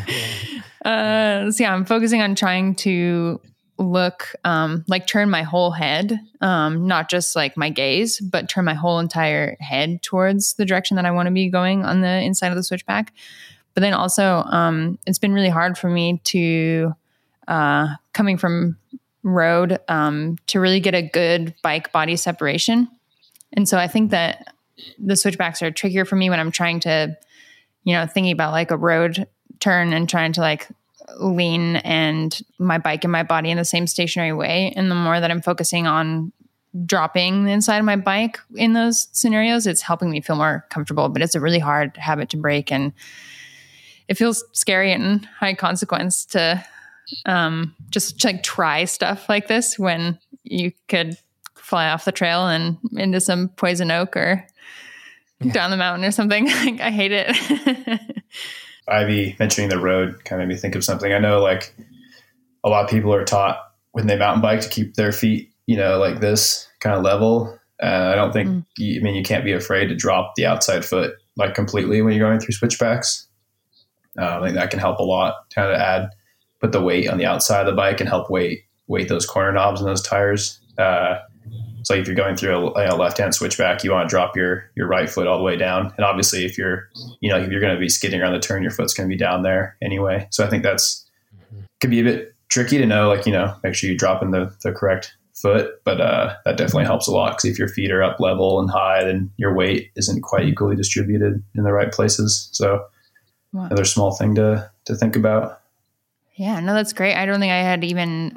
Speaker 1: it.
Speaker 4: So I'm focusing on trying to look, turn my whole head, not just like my gaze, but turn my whole entire head towards the direction that I want to be going on the inside of the switchback. But then also, it's been really hard for me to, coming from road, to really get a good bike body separation. And so I think that the switchbacks are trickier for me when I'm trying to, thinking about like a road turn and trying to like lean and my bike and my body in the same stationary way. And the more that I'm focusing on dropping the inside of my bike in those scenarios, it's helping me feel more comfortable. But it's a really hard habit to break, and it feels scary and high consequence to just like try stuff like this when you could fly off the trail and into some poison oak or down the mountain or something. Like, I hate it.
Speaker 3: Ivy mentioning the road kind of made me think of something. I know like a lot of people are taught when they mountain bike to keep their feet, like this kind of level. I don't think, you can't be afraid to drop the outside foot like completely when you're going through switchbacks. I think that can help a lot, kind of put the weight on the outside of the bike and help weight those corner knobs and those tires. So if you're going through a left-hand switchback, you want to drop your right foot all the way down. And obviously if you're going to be skidding around the turn, your foot's going to be down there anyway. So I think could be a bit tricky to know, make sure you're dropping the correct foot, but that definitely helps a lot, because if your feet are up level and high, then your weight isn't quite equally distributed in the right places. So another small thing to think about.
Speaker 4: Yeah, no, that's great. I don't think I had even,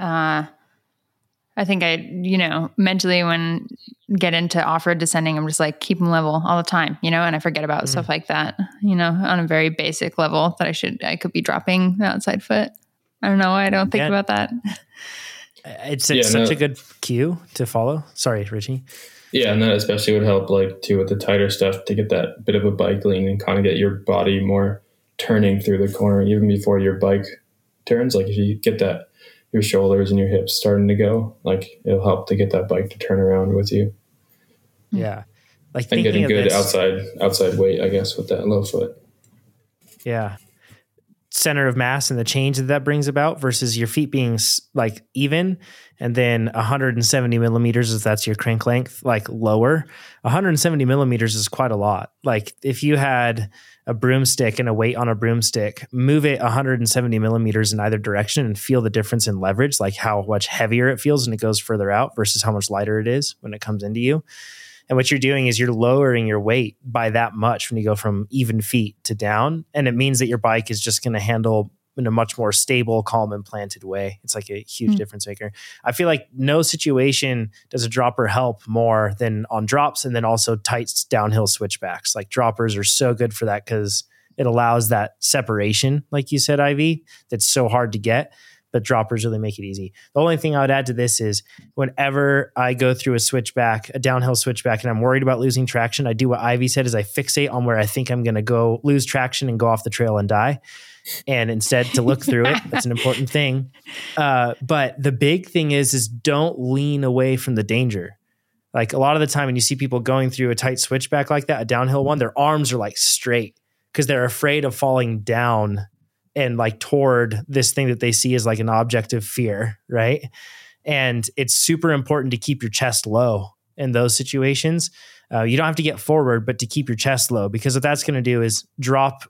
Speaker 4: I think mentally when get into off-road descending, I'm just like, keep them level all the time, and I forget about stuff like that, on a very basic level that I could be dropping the outside foot. I don't know why I don't think about that.
Speaker 1: It's such a good cue to follow. Sorry, Richie.
Speaker 2: Yeah, and that especially would help too with the tighter stuff, to get that bit of a bike lean and kind of get your body more turning through the corner even before your bike turns. Like if you get that, your shoulders and your hips starting to go, it'll help to get that bike to turn around with you.
Speaker 1: Yeah.
Speaker 2: And getting good outside weight, I guess, with that low foot.
Speaker 1: Yeah. Center of mass and the change that brings about versus your feet being even, and then 170 millimeters, if that's your crank length, lower. 170 millimeters is quite a lot. If you had a broomstick and a weight on a broomstick, move it 170 millimeters in either direction and feel the difference in leverage, how much heavier it feels when it goes further out versus how much lighter it is when it comes into you. And what you're doing is you're lowering your weight by that much when you go from even feet to down. And it means that your bike is just going to handle in a much more stable, calm, and planted way. It's like a huge difference maker. I feel like no situation does a dropper help more than on drops, and then also tight downhill switchbacks. Droppers are so good for that because it allows that separation, like you said, Ivy, that's so hard to get. But droppers really make it easy. The only thing I would add to this is whenever I go through a downhill switchback, and I'm worried about losing traction, I do what Ivy said, is I fixate on where I think I'm going to go lose traction and go off the trail and die. And instead to look through it, that's an important thing. But the big thing is don't lean away from the danger. A lot of the time when you see people going through a tight switchback like that, a downhill one, their arms are straight because they're afraid of falling down and toward this thing that they see as an object of fear, right? And it's super important to keep your chest low in those situations. You don't have to get forward, but to keep your chest low, because what that's going to do is drop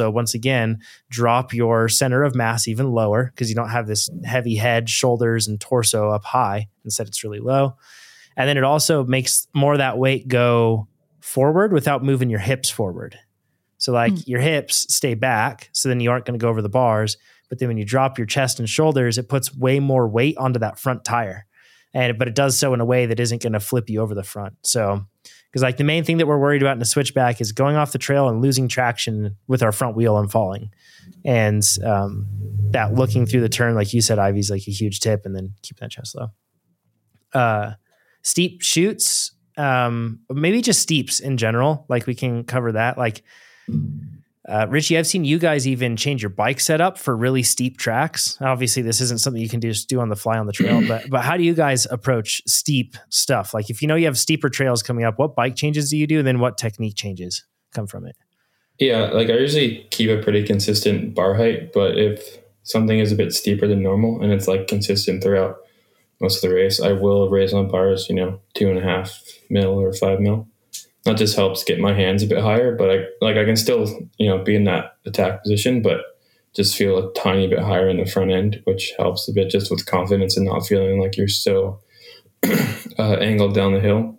Speaker 1: your center of mass even lower, because you don't have this heavy head, shoulders, and torso up high. Instead, it's really low. And then it also makes more of that weight go forward without moving your hips forward. So your hips stay back, so then you aren't going to go over the bars, But then when you drop your chest and shoulders, it puts way more weight onto that front tire. But it does so in a way that isn't going to flip you over the front. So, because like the main thing that we're worried about in a switchback is going off the trail and losing traction with our front wheel and falling. And that looking through the turn, like you said, Ivy, is like a huge tip, and then keep that chest low. Steep chutes, maybe just steeps in general. Like we can cover that. Like Richie, I've seen you guys even change your bike setup for really steep tracks. Obviously, this isn't something you can just do on the fly on the trail, but how do you guys approach steep stuff? Like if you know you have steeper trails coming up, what bike changes do you do? And then what technique changes come from it?
Speaker 2: Yeah, like I usually keep a pretty consistent bar height, but if something is a bit steeper than normal and it's like consistent throughout most of the race, I will raise on bars, 2.5 mil or 5 mil. That just helps get my hands a bit higher, but I can still, be in that attack position, but just feel a tiny bit higher in the front end, which helps a bit just with confidence and not feeling like you're so angled down the hill.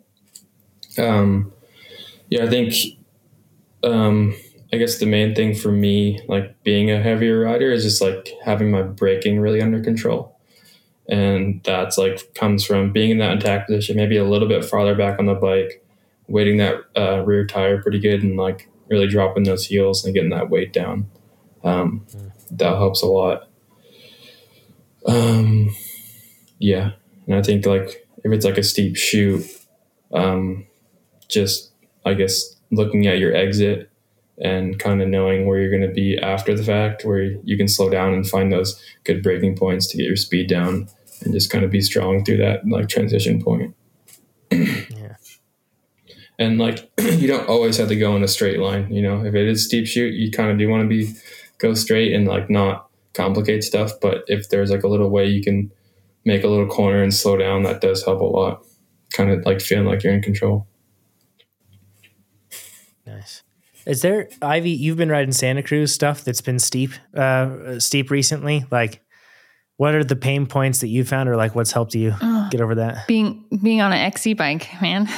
Speaker 2: I think, I guess the main thing for me, like being a heavier rider, is just like having my braking really under control. And that's like comes from being in that attack position, maybe a little bit farther back on the bike, weighting that rear tire pretty good and like really dropping those heels and getting that weight down. That helps a lot. And I think like if it's like a steep chute, just I guess looking at your exit and kind of knowing where you're going to be after the fact, where you can slow down and find those good braking points to get your speed down and just kind of be strong through that like transition point.
Speaker 1: Yeah.
Speaker 2: And like, you don't always have to go in a straight line. If it is steep chute, you kind of do want to go straight and like not complicate stuff. But if there's like a little way you can make a little corner and slow down, that does help a lot. Kind of like feeling like you're in control.
Speaker 1: Nice. Is there, Ivy, you've been riding Santa Cruz stuff that's been steep recently? Like, what are the pain points that you found, or like what's helped you get over that?
Speaker 4: Being on an XC bike, man.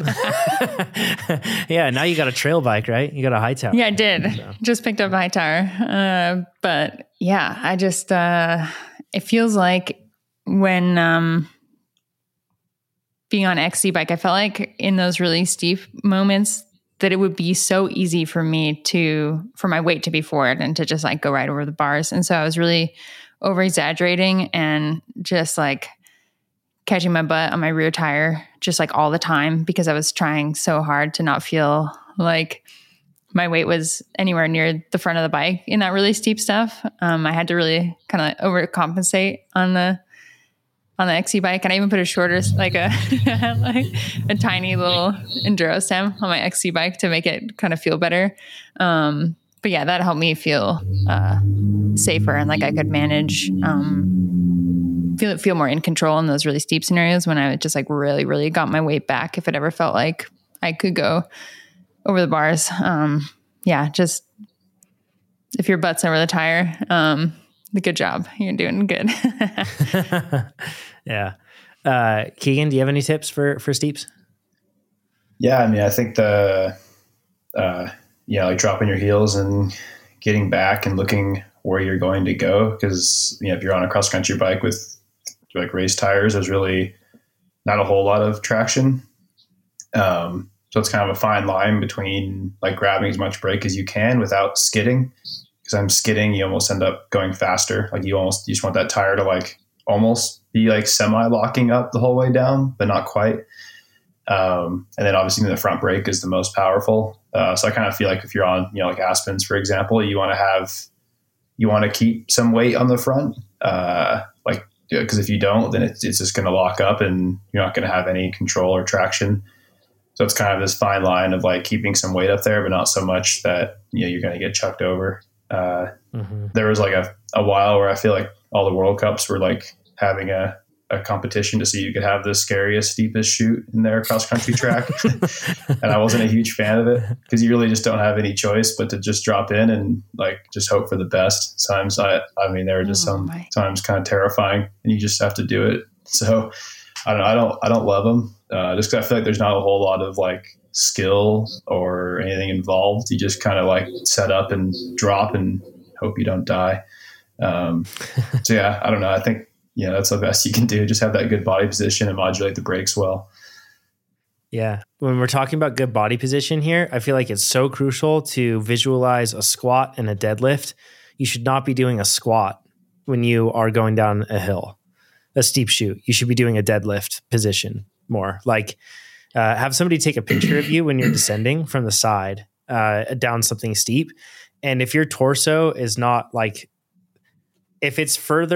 Speaker 1: Yeah, now you got a trail bike, right? You got a high tower.
Speaker 4: Yeah, I did. So. Just picked up a high tower. But yeah, I just, it feels like when being on XC bike, I felt like in those really steep moments that it would be so easy for me for my weight to be forward and to just like go right over the bars. And so I was really over exaggerating and just like catching my butt on my rear tire just like all the time because I was trying so hard to not feel like my weight was anywhere near the front of the bike in that really steep stuff. I had to really kind of overcompensate on the XC bike. And I even put a shorter, like a tiny little enduro stem on my XC bike to make it kind of feel better. But yeah, that helped me feel safer and like I could manage, feel more in control in those really steep scenarios when I just like really, really got my weight back. If it ever felt like I could go over the bars. Just if your butt's over the tire, good job. You're doing good.
Speaker 1: Yeah. Keegan, do you have any tips for steeps?
Speaker 3: Yeah. I mean, I think like dropping your heels and getting back and looking where you're going to go. Cause if you're on a cross country bike with like race tires, there's really not a whole lot of traction. So it's kind of a fine line between like grabbing as much brake as you can without skidding. Cause I'm skidding, you almost end up going faster. Like you just want that tire to like almost be like semi locking up the whole way down, but not quite. And then obviously the front brake is the most powerful. So I kind of feel like if you're on, like Aspens, for example, you want to keep some weight on the front. Cause if you don't, then it's just going to lock up and you're not going to have any control or traction. So it's kind of this fine line of like keeping some weight up there, but not so much that, you're going to get chucked over. There was like a while where I feel like all the World Cups were like having a competition to see who could have the scariest, steepest chute in their cross country track. And I wasn't a huge fan of it because you really just don't have any choice but to just drop in and like just hope for the best. Sometimes they were just sometimes kind of terrifying and you just have to do it. So I don't love them just because I feel like there's not a whole lot of like skill or anything involved. You just kind of like set up and drop and hope you don't die. So yeah, I don't know. I think, that's the best you can do. Just have that good body position and modulate the brakes well.
Speaker 1: Yeah. When we're talking about good body position here, I feel like it's so crucial to visualize a squat and a deadlift. You should not be doing a squat when you are going down a hill, a steep chute. You should be doing a deadlift position more. Like have somebody take a picture of you when you're descending from the side down something steep. And if your torso is not like, if it's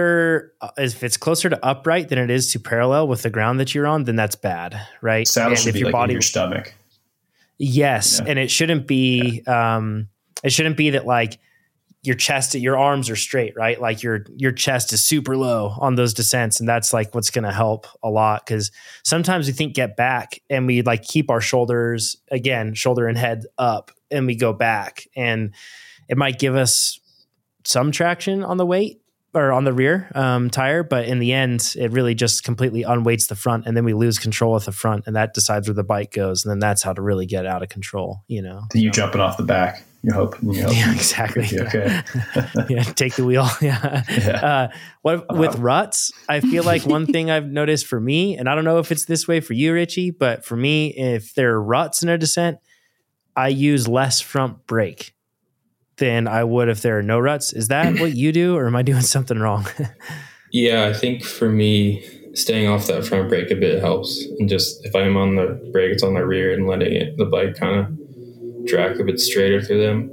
Speaker 1: closer to upright than it is to parallel with the ground that you're on, then that's bad, right?
Speaker 3: Saddle should be your body in your stomach.
Speaker 1: Yes, yeah. And it shouldn't be. It shouldn't be that like your arms are straight, right? Like your chest is super low on those descents, and that's like what's going to help a lot. Because sometimes we think get back, and we like keep our shoulders again, shoulder and head up, and we go back, and it might give us some traction on the weight or on the rear tire, but in the end, it really just completely unweights the front, and then we lose control with the front, and that decides where the bike goes, and then that's how to really get out of control. Then
Speaker 3: you jumping off the back. You're hoping.
Speaker 1: Yeah, exactly.
Speaker 3: Okay.
Speaker 1: Yeah, take the wheel. Yeah. With ruts, I feel like one thing I've noticed for me, and I don't know if it's this way for you, Richie, but for me, if there are ruts in a descent, I use less front brake than I would if there are no ruts. Is that what you do, or am I doing something wrong?
Speaker 2: Yeah, I think for me, staying off that front brake a bit helps. And just if I'm on the brake, it's on the rear and letting the bike kind of track a bit straighter through them.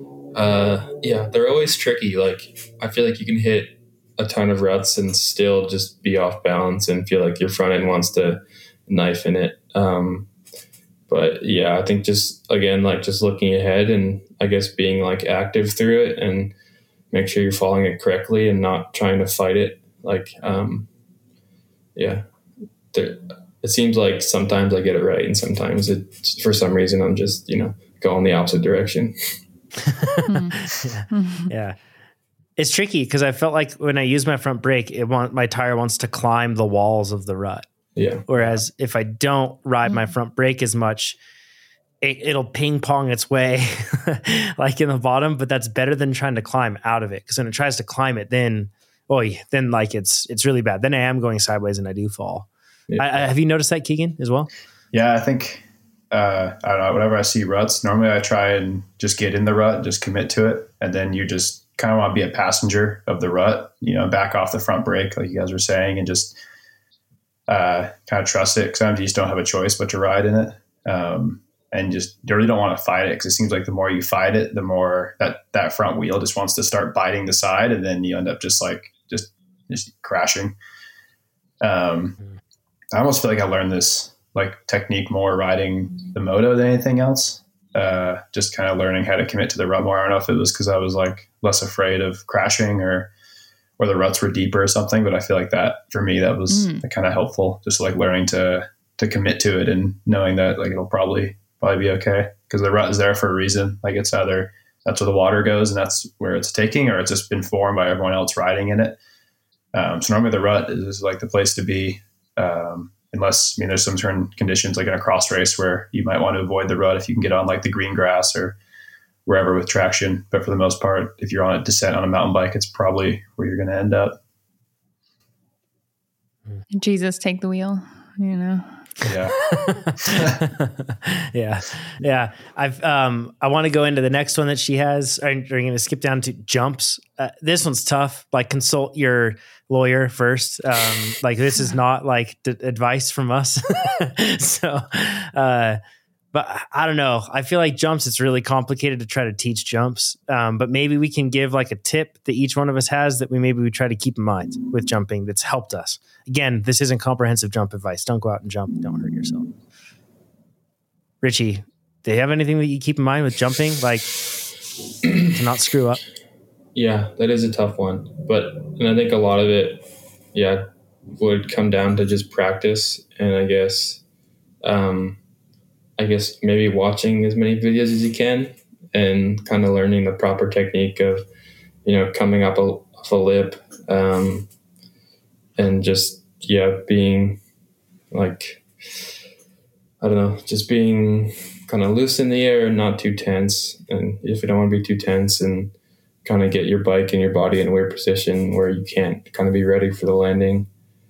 Speaker 2: Yeah, they're always tricky. Like I feel like you can hit a ton of ruts and still just be off balance and feel like your front end wants to knife in it. But yeah, I think just looking ahead and I guess being like active through it and make sure you're following it correctly and not trying to fight it. Like, it seems like sometimes I get it right and sometimes for some reason I'm just, going the opposite direction.
Speaker 1: Yeah. It's tricky because I felt like when I use my front brake, my tire wants to climb the walls of the rut.
Speaker 2: Yeah.
Speaker 1: Whereas if I don't ride my front brake as much, it'll ping pong its way like in the bottom, but that's better than trying to climb out of it. Because when it tries to climb it, then like it's really bad. Then I am going sideways and I do fall. Yeah. Have you noticed that, Keegan, as well?
Speaker 3: Yeah, I think I don't know. Whenever I see ruts, normally I try and just get in the rut, just commit to it, and then you just kind of want to be a passenger of the rut. Back off the front brake, like you guys were saying, and just kind of trust it. Because sometimes you just don't have a choice but to ride in it. And just you really don't want to fight it because it seems like the more you fight it, the more that front wheel just wants to start biting the side, and then you end up just crashing. I almost feel like I learned this like technique more riding the moto than anything else. Just kind of learning how to commit to the rut more. I don't know if it was because I was like less afraid of crashing or the ruts were deeper or something, but I feel like that for me that was kind of helpful. Just like learning to commit to it and knowing that like it'll probably be okay because the rut is there for a reason. Like it's either that's where the water goes and that's where it's taking, or it's just been formed by everyone else riding in it. So normally the rut is like the place to be, unless there's some certain conditions like in a cross race where you might want to avoid the rut if you can get on like the green grass or wherever with traction. But for the most part, if you're on a descent on a mountain bike, it's probably where you're going to end up.
Speaker 4: Jesus, take the wheel.
Speaker 3: Yeah.
Speaker 1: Yeah. I want to go into the next one that she has. I'm going to skip down to jumps. This one's tough. Like consult your lawyer first. Like this is not like advice from us. So, but I don't know. I feel like jumps, it's really complicated to try to teach jumps. But maybe we can give like a tip that each one of us has that we try to keep in mind with jumping that's helped us. Again, this isn't comprehensive jump advice. Don't go out and jump. Don't hurt yourself. Richie, do you have anything that you keep in mind with jumping? Like to not screw up?
Speaker 2: Yeah, that is a tough one. And I think a lot of it, would come down to just practice. And I guess maybe watching as many videos as you can and kind of learning the proper technique of, coming up off a lip, and just, being like, I don't know, just being kind of loose in the air and not too tense. And if you don't want to be too tense and kind of get your bike and your body in a weird position where you can't kind of be ready for the landing.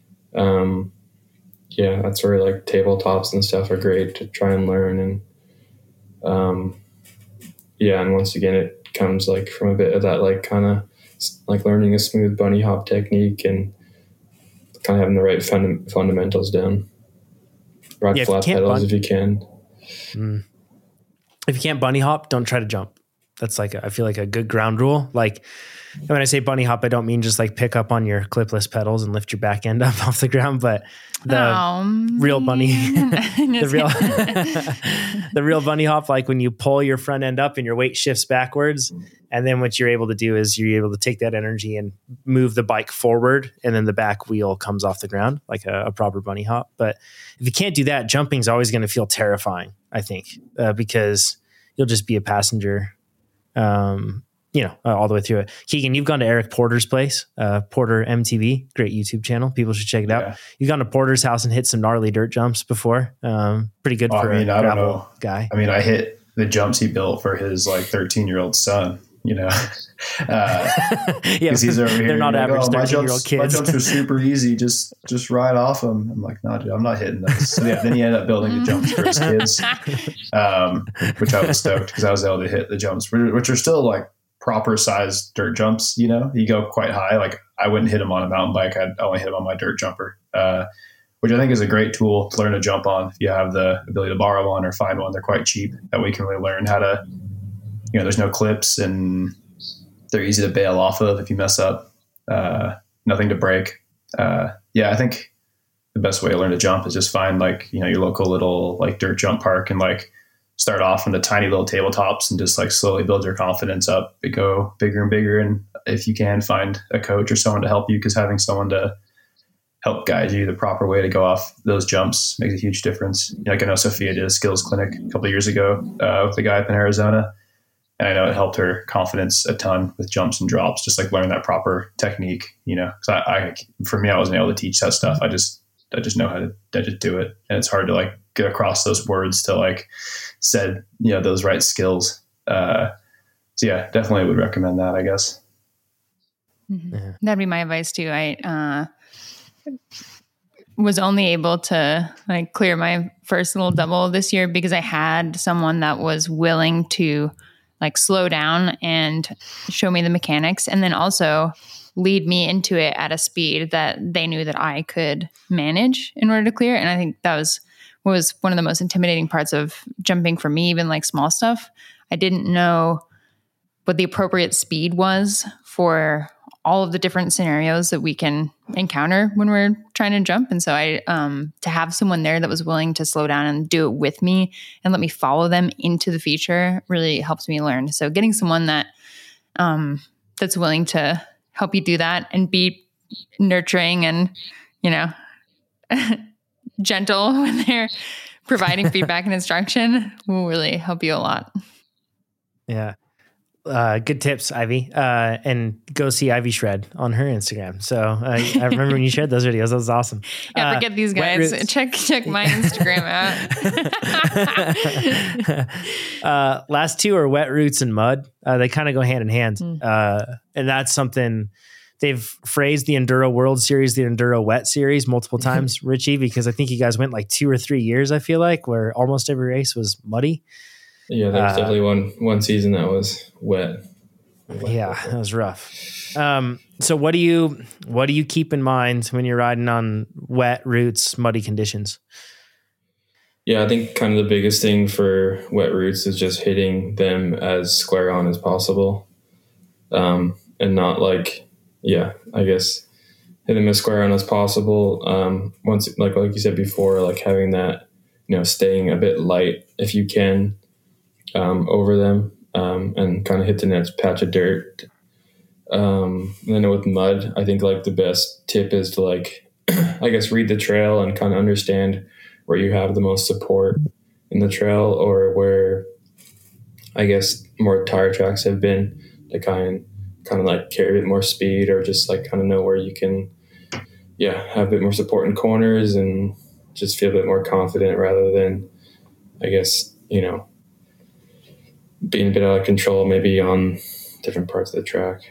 Speaker 2: Yeah, that's where like tabletops and stuff are great to try and learn. And yeah, and once again, it comes like from a bit of that like kind of like learning a smooth bunny hop technique and kind of having the right fundamentals down. Ride flat pedals if you can.
Speaker 1: If you can't bunny hop, don't try to jump. That's like, I feel like a good ground rule. Like when I say bunny hop, I don't mean just like pick up on your clipless pedals and lift your back end up off the ground, but the real bunny, the real bunny hop, like when you pull your front end up and your weight shifts backwards. And then what you're able to do is you're able to take that energy and move the bike forward. And then the back wheel comes off the ground like a proper bunny hop. But if you can't do that, jumping is always going to feel terrifying, I think, because you'll just be a passenger, all the way through it. Keegan, you've gone to Eric Porter's place, Porter MTV, great YouTube channel. People should check it out. You've gone to Porter's house and hit some gnarly dirt jumps before. Pretty good for a gravel guy.
Speaker 3: I mean, I hit the jumps he built for his like 13-year-old son, because he's over here.
Speaker 1: They're not average 13-year-old kids.
Speaker 3: My jumps are super easy. Just ride off them. I'm like, no, dude, I'm not hitting those. So yeah, then he ended up building the jumps for his kids, which I was stoked because I was able to hit the jumps, which are still like proper sized dirt jumps. You go quite high. Like I wouldn't hit them on a mountain bike. I'd only hit them on my dirt jumper, which I think is a great tool to learn to jump on. If you have the ability to borrow one or find one, they're quite cheap. That way you can really learn how to, there's no clips and they're easy to bail off of if you mess up. Nothing to break. I think the best way to learn to jump is just find like, your local little like dirt jump park and like start off on the tiny little tabletops and just like slowly build your confidence up. But go bigger and bigger. And if you can, find a coach or someone to help you, because having someone to help guide you the proper way to go off those jumps makes a huge difference. Like I know Sophia did a skills clinic a couple of years ago with a guy up in Arizona. And I know it helped her confidence a ton with jumps and drops, just like learn that proper technique, because for me, I wasn't able to teach that stuff. I just know how to just do it. And it's hard to like get across those words to like said, those right skills. So yeah, definitely would recommend that, I guess.
Speaker 4: Mm-hmm. Yeah. That'd be my advice too. I was only able to like clear my first little double this year because I had someone that was willing to like slow down and show me the mechanics, and then also lead me into it at a speed that they knew that I could manage in order to clear. And I think that was one of the most intimidating parts of jumping for me, even like small stuff. I didn't know what the appropriate speed was for all of the different scenarios that we can encounter when we're trying to jump. And so to have someone there that was willing to slow down and do it with me and let me follow them into the feature really helps me learn. So getting someone that that's willing to help you do that and be nurturing and, gentle when they're providing feedback and instruction will really help you a lot.
Speaker 1: Yeah. Good tips, Ivy. And go see Ivy Shred on her Instagram. So I remember when you shared those videos. That was awesome.
Speaker 4: Yeah, forget these guys. Check my Instagram
Speaker 1: out. Last two are Wet Roots and Mud. They kind of go hand in hand. And that's something they've phrased the Enduro World Series, the Enduro Wet Series multiple times, Richie, because I think you guys went like 2 or 3 years, I feel like, where almost every race was muddy.
Speaker 2: Yeah, there was definitely one season that was wet.
Speaker 1: Yeah, that was rough. So what do you keep in mind when you're riding on wet routes, muddy conditions?
Speaker 2: Yeah, I think kind of the biggest thing for wet routes is just hitting them as square on as possible. And not like, I guess hit them as square on as possible. Once, like you said before, like having that, staying a bit light if you can, over them, and kind of hit the next patch of dirt. And then with mud, I think like the best tip is to like, I guess, read the trail and kind of understand where you have the most support in the trail, or where I guess more tire tracks have been to kind of like carry a bit more speed, or just like kind of know where you can, have a bit more support in corners and just feel a bit more confident, rather than, I guess, being a bit out of control maybe on different parts of the track.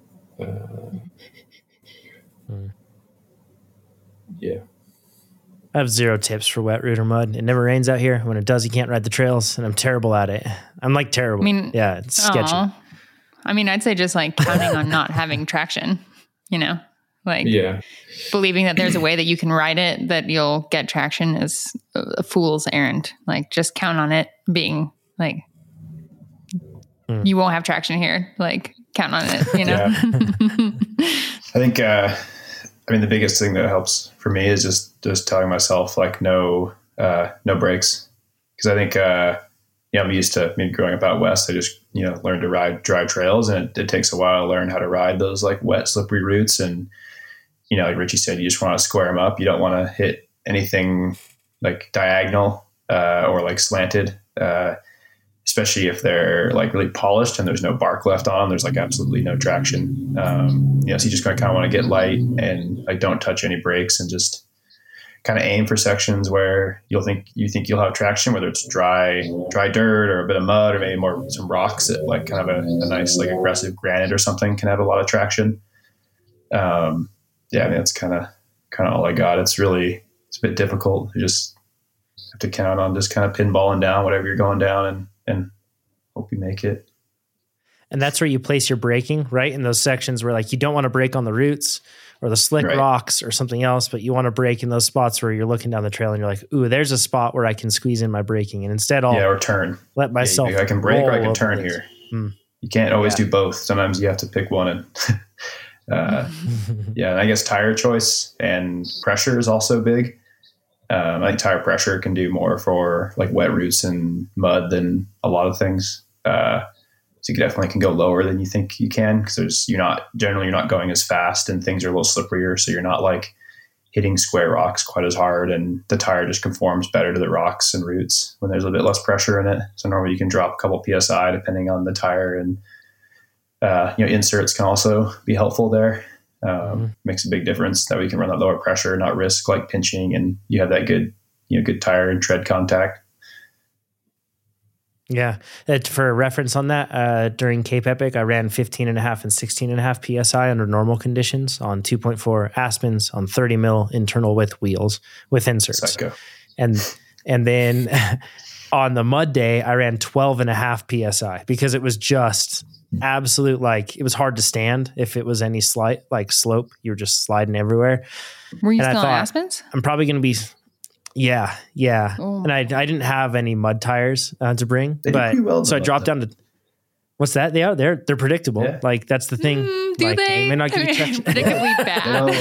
Speaker 2: Yeah.
Speaker 1: I have 0 tips for wet route or mud. It never rains out here. When it does, you can't ride the trails, and I'm terrible at it. I'm like terrible. Yeah, it's sketchy.
Speaker 4: I mean, I'd say just like counting on not having traction, like believing that there's a way that you can ride it, that you'll get traction is a fool's errand. Like just count on it being like, you won't have traction here. Like count on it,
Speaker 3: Yeah. I think, the biggest thing that helps for me is just telling myself like no brakes. Cause I think, I'm used to maybe growing up out west. I just, learned to ride dry trails, and it takes a while to learn how to ride those like wet, slippery routes. And, like Richie said, you just want to square them up. You don't want to hit anything like diagonal, or like slanted, especially if they're like really polished and there's no bark left on them. There's like absolutely no traction. So you just kind of want to get light and like don't touch any brakes, and just kind of aim for sections where you think you'll have traction, whether it's dry dirt or a bit of mud, or maybe some rocks that like kind of a nice like aggressive granite or something can have a lot of traction. That's kind of all I got. It's a bit difficult. You just have to count on just kind of pinballing down whatever you're going down and hope you make it.
Speaker 1: And that's where you place your braking, right? In those sections where like you don't want to brake on the roots or the slick rocks or something else, but you want to brake in those spots where you're looking down the trail and you're like, ooh, there's a spot where I can squeeze in my braking. And instead
Speaker 3: or turn.
Speaker 1: Let myself
Speaker 3: I can brake or I can turn here. You can't always do both. Sometimes you have to pick one. And and I guess tire choice and pressure is also big. I think tire pressure can do more for like wet routes and mud than a lot of things. So you definitely can go lower than you think you can, because you're not going as fast, and things are a little slipperier. So you're not like hitting square rocks quite as hard, and the tire just conforms better to the rocks and roots when there's a bit less pressure in it. So normally you can drop a couple PSI depending on the tire, and inserts can also be helpful there. Makes a big difference that we can run that lower pressure, not risk like pinching, and you have that good tire and tread contact.
Speaker 1: Yeah. For reference on that, during Cape Epic, I ran 15.5 and 16.5 PSI under normal conditions on 2.4 Aspens on 30 mil internal width wheels with inserts.
Speaker 3: Psycho.
Speaker 1: And then on the mud day, I ran 12.5 PSI because it was just absolute, like it was hard to stand. If it was any slight like slope, you were just sliding everywhere.
Speaker 4: Were you still on Aspens?
Speaker 1: I'm probably going to be... Yeah. Oh. And I didn't have any mud tires to bring, so I dropped down to, what's that? They're predictable. Yeah. Like that's the thing.
Speaker 4: Do they
Speaker 1: may not give you traction.
Speaker 4: Predictably bad.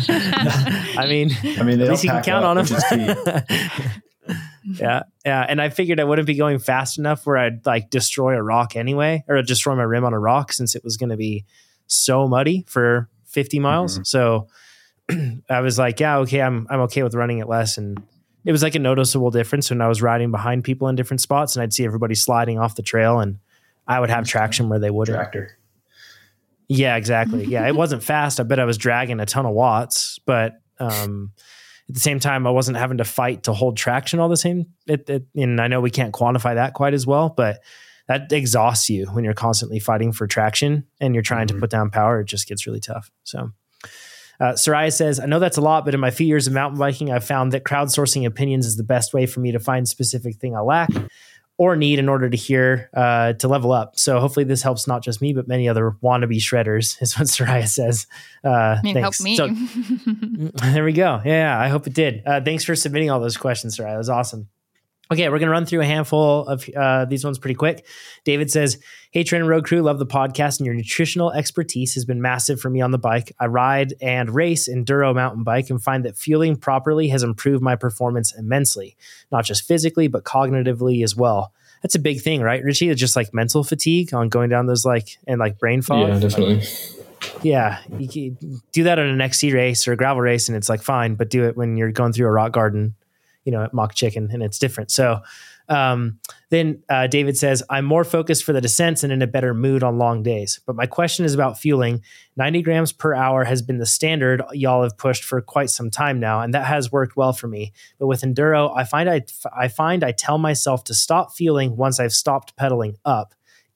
Speaker 1: I mean, at least you can count on them. Yeah. And I figured I wouldn't be going fast enough where I'd like destroy a rock anyway, or destroy my rim on a rock, since it was going to be so muddy for 50 miles. Mm-hmm. So I was like, yeah, okay, I'm okay with running it less. And it was like a noticeable difference when I was riding behind people in different spots, and I'd see everybody sliding off the trail, and I would have traction where they wouldn't.
Speaker 3: Tractor.
Speaker 1: Yeah, exactly. Yeah, it wasn't fast. I bet I was dragging a ton of watts, but at the same time, I wasn't having to fight to hold traction all the same. And I know we can't quantify that quite as well, but that exhausts you when you're constantly fighting for traction and you're trying to put down power. It just gets really tough. So Soraya says, I know that's a lot, but in my few years of mountain biking, I've found that crowdsourcing opinions is the best way for me to find specific thing I lack or need in order to level up. So hopefully this helps not just me, but many other wannabe shredders, is what Soraya says.
Speaker 4: Help me.
Speaker 1: So, there we go. Yeah, I hope it did. Thanks for submitting all those questions, Soraya. That was awesome. Okay, we're going to run through a handful of these ones pretty quick. David says, hey, Train and Road Crew, love the podcast, and your nutritional expertise has been massive for me on the bike. I ride and race enduro mountain bike and find that fueling properly has improved my performance immensely, not just physically, but cognitively as well. That's a big thing, right, Richie? It's just like mental fatigue on going down those and brain fog.
Speaker 2: Yeah, definitely.
Speaker 1: Yeah, you can do that on an XC race or a gravel race, and it's like fine, but do it when you're going through a rock garden, at Mock Chicken, and it's different. So then David says, I'm more focused for the descents and in a better mood on long days. But my question is about fueling. 90 grams per hour has been the standard y'all have pushed for quite some time now, and that has worked well for me. But with enduro, I find I tell myself to stop fueling once I've stopped pedaling up,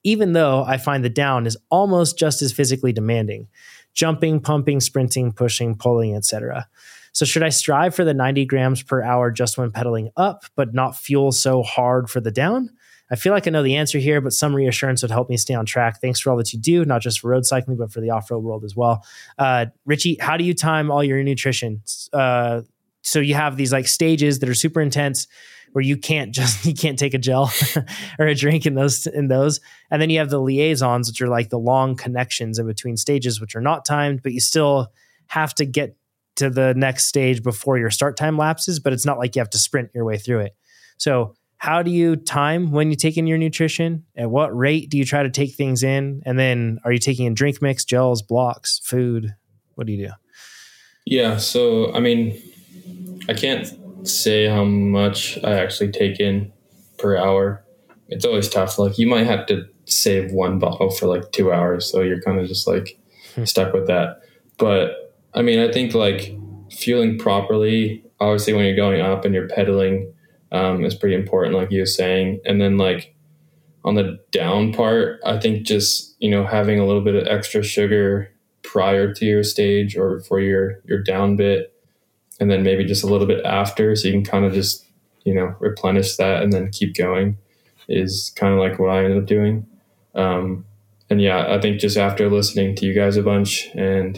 Speaker 1: even though I find the down is almost just as physically demanding. Jumping, pumping, sprinting, pushing, pulling, etc. So should I strive for the 90 grams per hour just when pedaling up, but not fuel so hard for the down? I feel like I know the answer here, but some reassurance would help me stay on track. Thanks for all that you do, not just for road cycling, but for the off-road world as well. Richie, how do you time all your nutrition? So you have these like stages that are super intense where you can't take a gel or a drink in those. And then you have the liaisons, which are like the long connections in between stages, which are not timed, but you still have to get to the next stage before your start time lapses, but it's not like you have to sprint your way through it. So how do you time when you take in your nutrition? At what rate do you try to take things in? And then are you taking in drink mix, gels, blocks, food? What do you do?
Speaker 2: Yeah. So, I mean, I can't say how much I actually take in per hour. It's always tough. Like you might have to save one bottle for like 2 hours. So you're kind of just like stuck with that. But I mean, I think like fueling properly, obviously when you're going up and you're pedaling, is pretty important, like you were saying. And then like on the down part, I think just, having a little bit of extra sugar prior to your stage or for your down bit, and then maybe just a little bit after, so you can kind of just, replenish that and then keep going is kind of like what I ended up doing. And yeah, I think just after listening to you guys a bunch and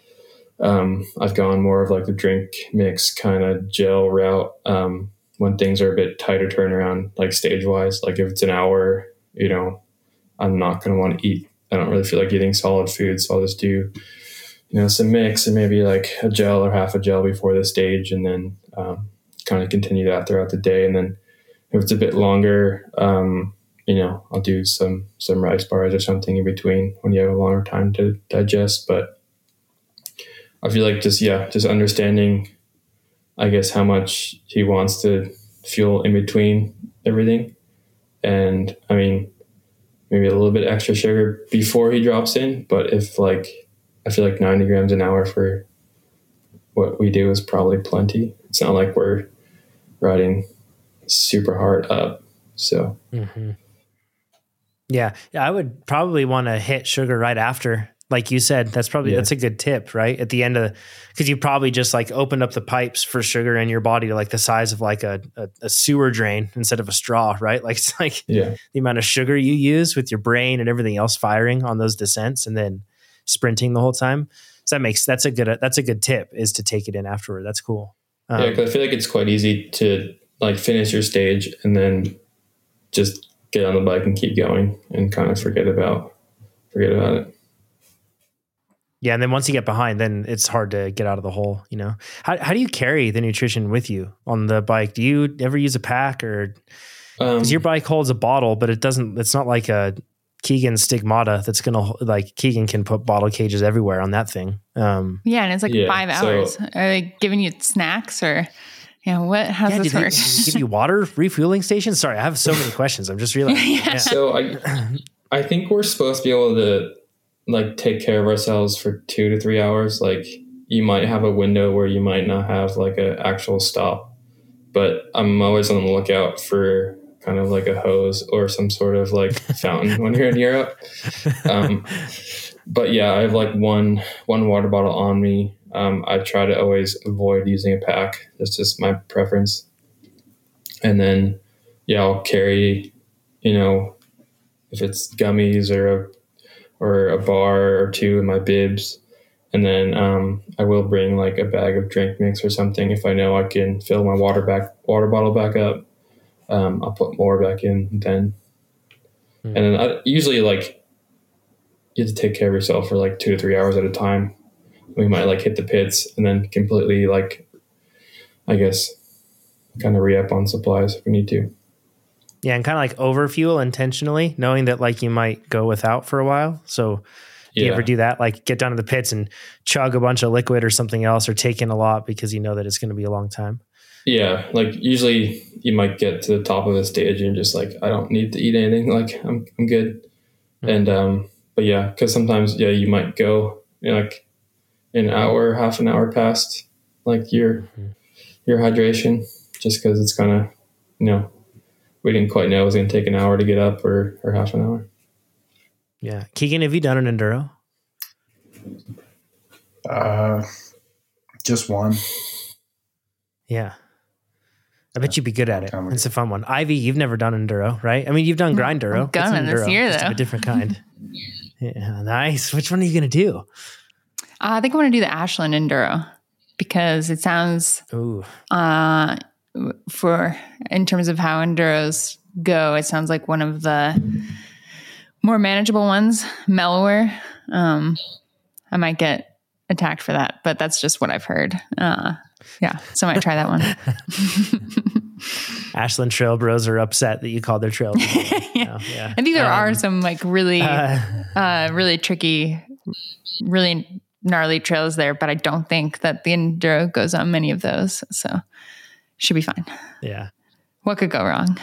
Speaker 2: I've gone more of like the drink mix kind of gel route when things are a bit tighter turnaround, like stage wise. Like if it's an hour, I'm not going to want to eat. I don't really feel like eating solid food. So I'll just do some mix and maybe like a gel or half a gel before the stage, and then kind of continue that throughout the day. And then if it's a bit longer, I'll do some rice bars or something in between when you have a longer time to digest. But I feel like just understanding, I guess, how much he wants to fuel in between everything. And I mean, maybe a little bit extra sugar before he drops in. But if I feel like 90 grams an hour for what we do is probably plenty. It's not like we're riding super hard up. So,
Speaker 1: yeah, I would probably want to hit sugar right after. Like you said, that's a good tip, right? At the end because you probably just like opened up the pipes for sugar in your body to like the size of like a sewer drain instead of a straw, right? Like it's like the amount of sugar you use with your brain and everything else firing on those descents and then sprinting the whole time. So that's a good tip, is to take it in afterward. That's cool.
Speaker 2: Yeah, because I feel like it's quite easy to like finish your stage and then just get on the bike and keep going and kind of forget about it.
Speaker 1: Yeah, and then once you get behind, then it's hard to get out of the hole. How do you carry the nutrition with you on the bike? Do you ever use a pack, or because your bike holds a bottle, but it's not like a Keegan Stigmata that's gonna, like, Keegan can put bottle cages everywhere on that thing.
Speaker 4: And it's like 5 hours. Are they giving you snacks or how's this work?
Speaker 1: Give you water refueling stations? Sorry, I have so many questions. I'm just realizing.
Speaker 2: So I think we're supposed to be able to like take care of ourselves for 2 to 3 hours. Like you might have a window where you might not have like an actual stop, but I'm always on the lookout for kind of like a hose or some sort of like fountain when you're in Europe. But yeah, I have like one water bottle on me. I try to always avoid using a pack. That's just my preference. And then, I'll carry, if it's gummies or a bar or two in my bibs. And then I will bring like a bag of drink mix or something if I know I can fill my water bottle back up. I'll put more back in then. And then I usually like you have to take care of yourself for like 2 to 3 hours at a time. We might like hit the pits and then completely like, I guess, kind of re-up on supplies if we need to.
Speaker 1: Yeah, and kind of like overfuel intentionally, knowing that like you might go without for a while. So do you ever do that? Like get down to the pits and chug a bunch of liquid or something else, or take in a lot because you know that it's going to be a long time?
Speaker 2: Yeah, like usually you might get to the top of the stage and just like, I don't need to eat anything. Like I'm good. And but yeah, because sometimes you might go like an hour, half an hour past like your hydration, just because it's kind of we didn't quite know it was going to take an hour to get up or half an hour.
Speaker 1: Yeah. Keegan, have you done an enduro?
Speaker 3: Just one.
Speaker 1: Yeah. I bet you'd be good at it. It's a fun one. Ivy, you've never done enduro, right? I mean, you've done Grinduro.
Speaker 4: I'm going this year, though.
Speaker 1: Just a different kind. Yeah, nice. Which one are you going to do?
Speaker 4: I think I want to do the Ashland Enduro because it sounds, in terms of how enduros go, it sounds like one of the more manageable ones, mellower. I might get attacked for that, but that's just what I've heard. Yeah, so I might try that one.
Speaker 1: Ashland Trail Bros are upset that you called their trail.
Speaker 4: Yeah. I think there are some like really, really tricky, really gnarly trails there, but I don't think that the enduro goes on many of those. So should be fine.
Speaker 1: Yeah.
Speaker 4: What could go wrong?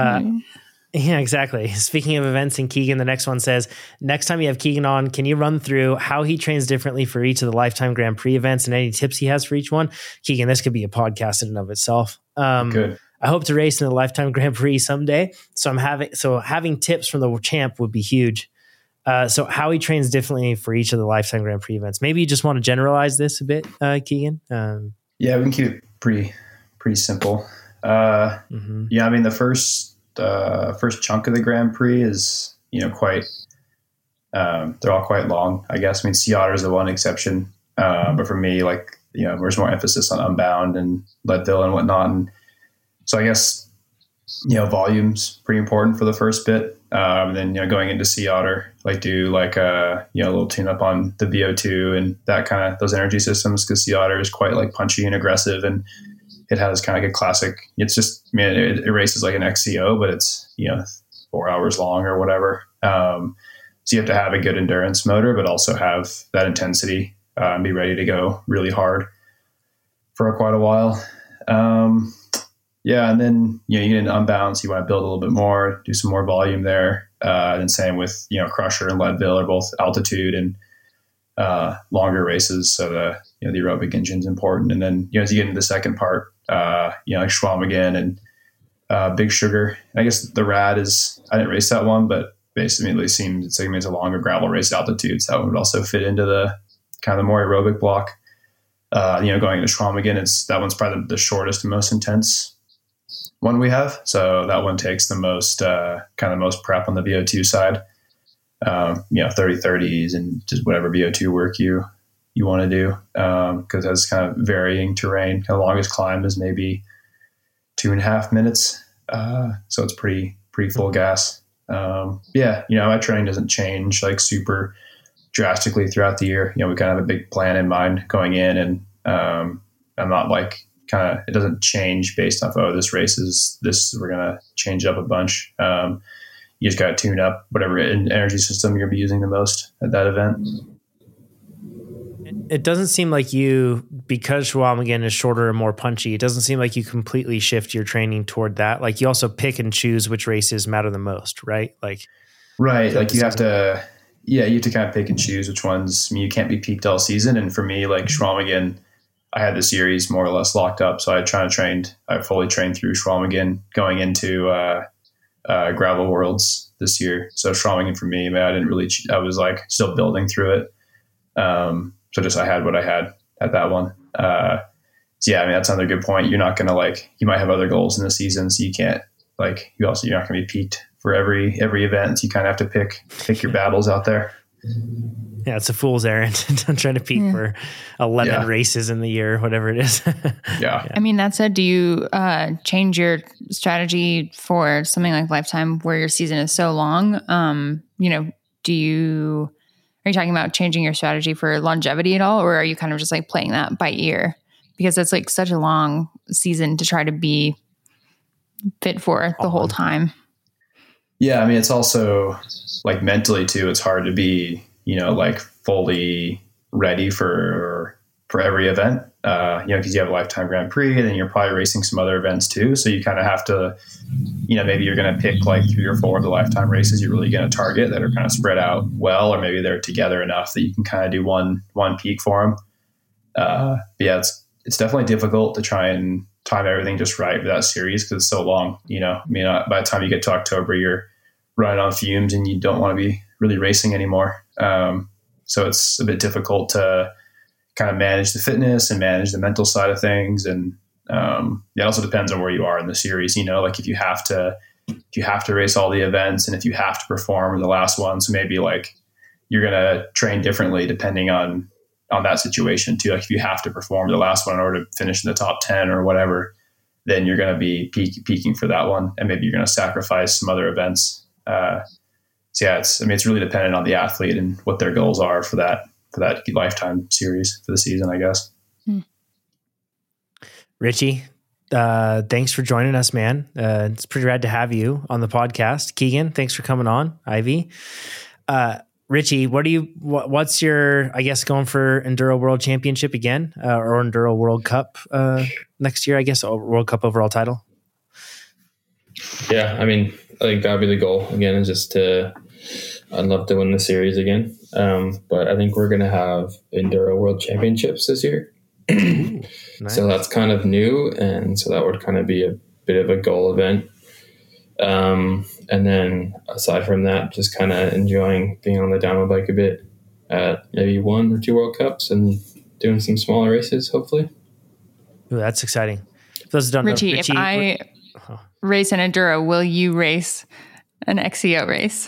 Speaker 1: Yeah, exactly. Speaking of events, and Keegan, the next one says, next time you have Keegan on, can you run through how he trains differently for each of the Lifetime Grand Prix events and any tips he has for each one? Keegan, this could be a podcast in and of itself.
Speaker 3: Good.
Speaker 1: I hope to race in the Lifetime Grand Prix someday. So having tips from the champ would be huge. So how he trains differently for each of the Lifetime Grand Prix events. Maybe you just want to generalize this a bit, Keegan.
Speaker 3: Yeah, we can keep it pretty simple. Yeah, I mean, the first chunk of the Grand Prix is, quite, they're all quite long, I guess. I mean, Sea Otter is the one exception. But for me, there's more emphasis on Unbound and Leadville and whatnot. And so I guess, volume's pretty important for the first bit. And then, going into Sea Otter, do a little tune up on the VO2 and that kind of those energy systems. Cause Sea Otter is quite punchy and aggressive, and it has kind of like a classic, it's just, it races like an XCO, but it's, 4 hours long or whatever. So you have to have a good endurance motor, but also have that intensity, and be ready to go really hard for quite a while. Yeah. And then, you get into Unbound, so you want to build a little bit more, do some more volume there. And same with, Crusher and Leadville are both altitude and longer races. So the aerobic engine's important. And then, as you get into the second part, like Schwalm and Big Sugar. I guess the Rad I didn't race that one, but basically it seems it's a longer gravel race altitude. So that one would also fit into the kind of the more aerobic block. Going into Schwalm, that one's probably the shortest and most intense one we have. So that one takes the most, kind of most prep on the VO2 side. 30-30s and just whatever VO2 work you want to do. Cause that's kind of varying terrain. The longest climb is maybe 2.5 minutes. So it's pretty full gas. My training doesn't change super drastically throughout the year. We kind of have a big plan in mind going in, and I'm not it doesn't change based off, this race is this, we're going to change up a bunch. You just got to tune up whatever energy system you're going to be using the most at that event.
Speaker 1: It doesn't seem like you, because Schwalm is shorter and more punchy, it doesn't seem like you completely shift your training toward that. You also pick and choose which races matter the most, right?
Speaker 3: Right. You have to kind of pick and choose which ones. I mean, you can't be peaked all season. And for me, Schwalm, I had the series more or less locked up. So I fully trained through Schwalm going into, Gravel Worlds this year. So Schwalm for me, I was still building through it. So just I had what I had at that one. That's another good point. You're not going to you might have other goals in the season, so you can't you're not going to be peaked for every event. So you kind of have to pick your battles out there.
Speaker 1: Yeah, it's a fool's errand. I'm trying to peak for 11 races in the year, whatever it is.
Speaker 3: Yeah.
Speaker 4: I mean, that said, do you change your strategy for something like Lifetime where your season is so long? Are you talking about changing your strategy for longevity at all? Or are you kind of just playing that by ear? Because it's such a long season to try to be fit for the whole time.
Speaker 3: Yeah. I mean, it's also mentally too, it's hard to be, fully ready for every event, cause you have a Lifetime Grand Prix and then you're probably racing some other events too. So you kind of have to, maybe you're going to pick 3 or 4 of the Lifetime races you're really going to target that are kind of spread out well, or maybe they're together enough that you can kind of do one peak for them. It's definitely difficult to try and time everything just right for that series, cause it's so long, by the time you get to October, you're running on fumes and you don't want to be really racing anymore. So it's a bit difficult to kind of manage the fitness and manage the mental side of things. And it also depends on where you are in the series, like if you have to race all the events and if you have to perform in the last one, so maybe like you're going to train differently depending on that situation too. Like if you have to perform the last one in order to finish in the top 10 or whatever, then you're going to be peaking for that one. And maybe you're going to sacrifice some other events. So yeah, it's really dependent on the athlete and what their goals are for that lifetime series for the season, I guess.
Speaker 1: Richie, thanks for joining us, man. It's pretty rad to have you on the podcast. Keegan, thanks for coming on. Ivy, Richie, what's your, I guess, going for Enduro World Championship again, or Enduro World Cup next year, I guess, World Cup overall title?
Speaker 2: Yeah, I think that'd be the goal again, is just I'd love to win the series again. But I think we're going to have Enduro World Championships this year. Ooh, nice. So that's kind of new. And so that would kind of be a bit of a goal event. And then aside from that, just kind of enjoying being on the downhill bike a bit at maybe 1 or 2 World Cups and doing some smaller races, hopefully.
Speaker 1: Ooh, that's exciting. For those who don't
Speaker 4: Richie,
Speaker 1: know,
Speaker 4: if I race an Enduro, will you race an XCO race?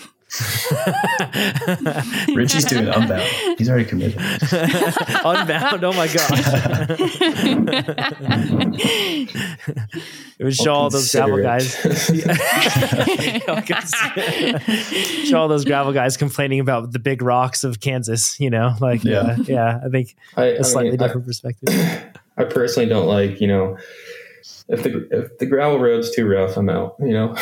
Speaker 3: Richie's doing Unbound. He's already committed.
Speaker 1: Unbound? Oh my gosh. It would show all those gravel guys. Show all those gravel guys complaining about the big rocks of Kansas, I think a slightly different perspective.
Speaker 2: I personally don't like, if the gravel road's too rough, I'm out,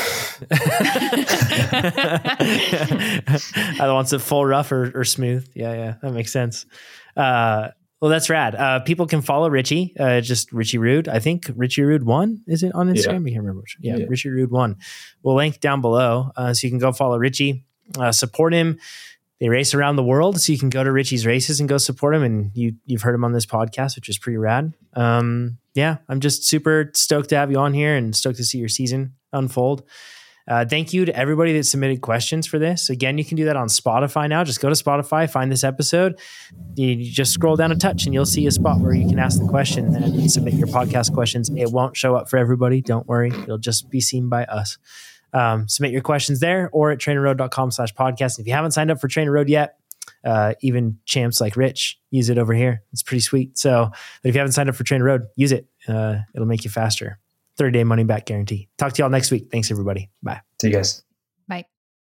Speaker 1: Either wants it full rough or smooth. Yeah. That makes sense. Well, that's rad. People can follow Richie, just Richie Rude. I think Richie Rude 1 is it on Instagram? Yeah. I can't remember which. Yeah, Richie Rude 1. We'll link down below so you can go follow Richie, support him. They race around the world, so you can go to Richie's races and go support him. And you've heard him on this podcast, which is pretty rad. I'm just super stoked to have you on here and stoked to see your season unfold. Thank you to everybody that submitted questions for this. Again, you can do that on Spotify now. Just go to Spotify, find this episode. You just scroll down a touch and you'll see a spot where you can ask the question and submit your podcast questions. It won't show up for everybody. Don't worry. It'll just be seen by us. Submit your questions there or at trainerroad.com/podcast. If you haven't signed up for Trainer Road yet, even champs like Rich use it over here. It's pretty sweet. So but if you haven't signed up for Trainer Road, use it. It'll make you faster. 30-day money back guarantee. Talk to y'all next week. Thanks, everybody. Bye.
Speaker 3: See you guys.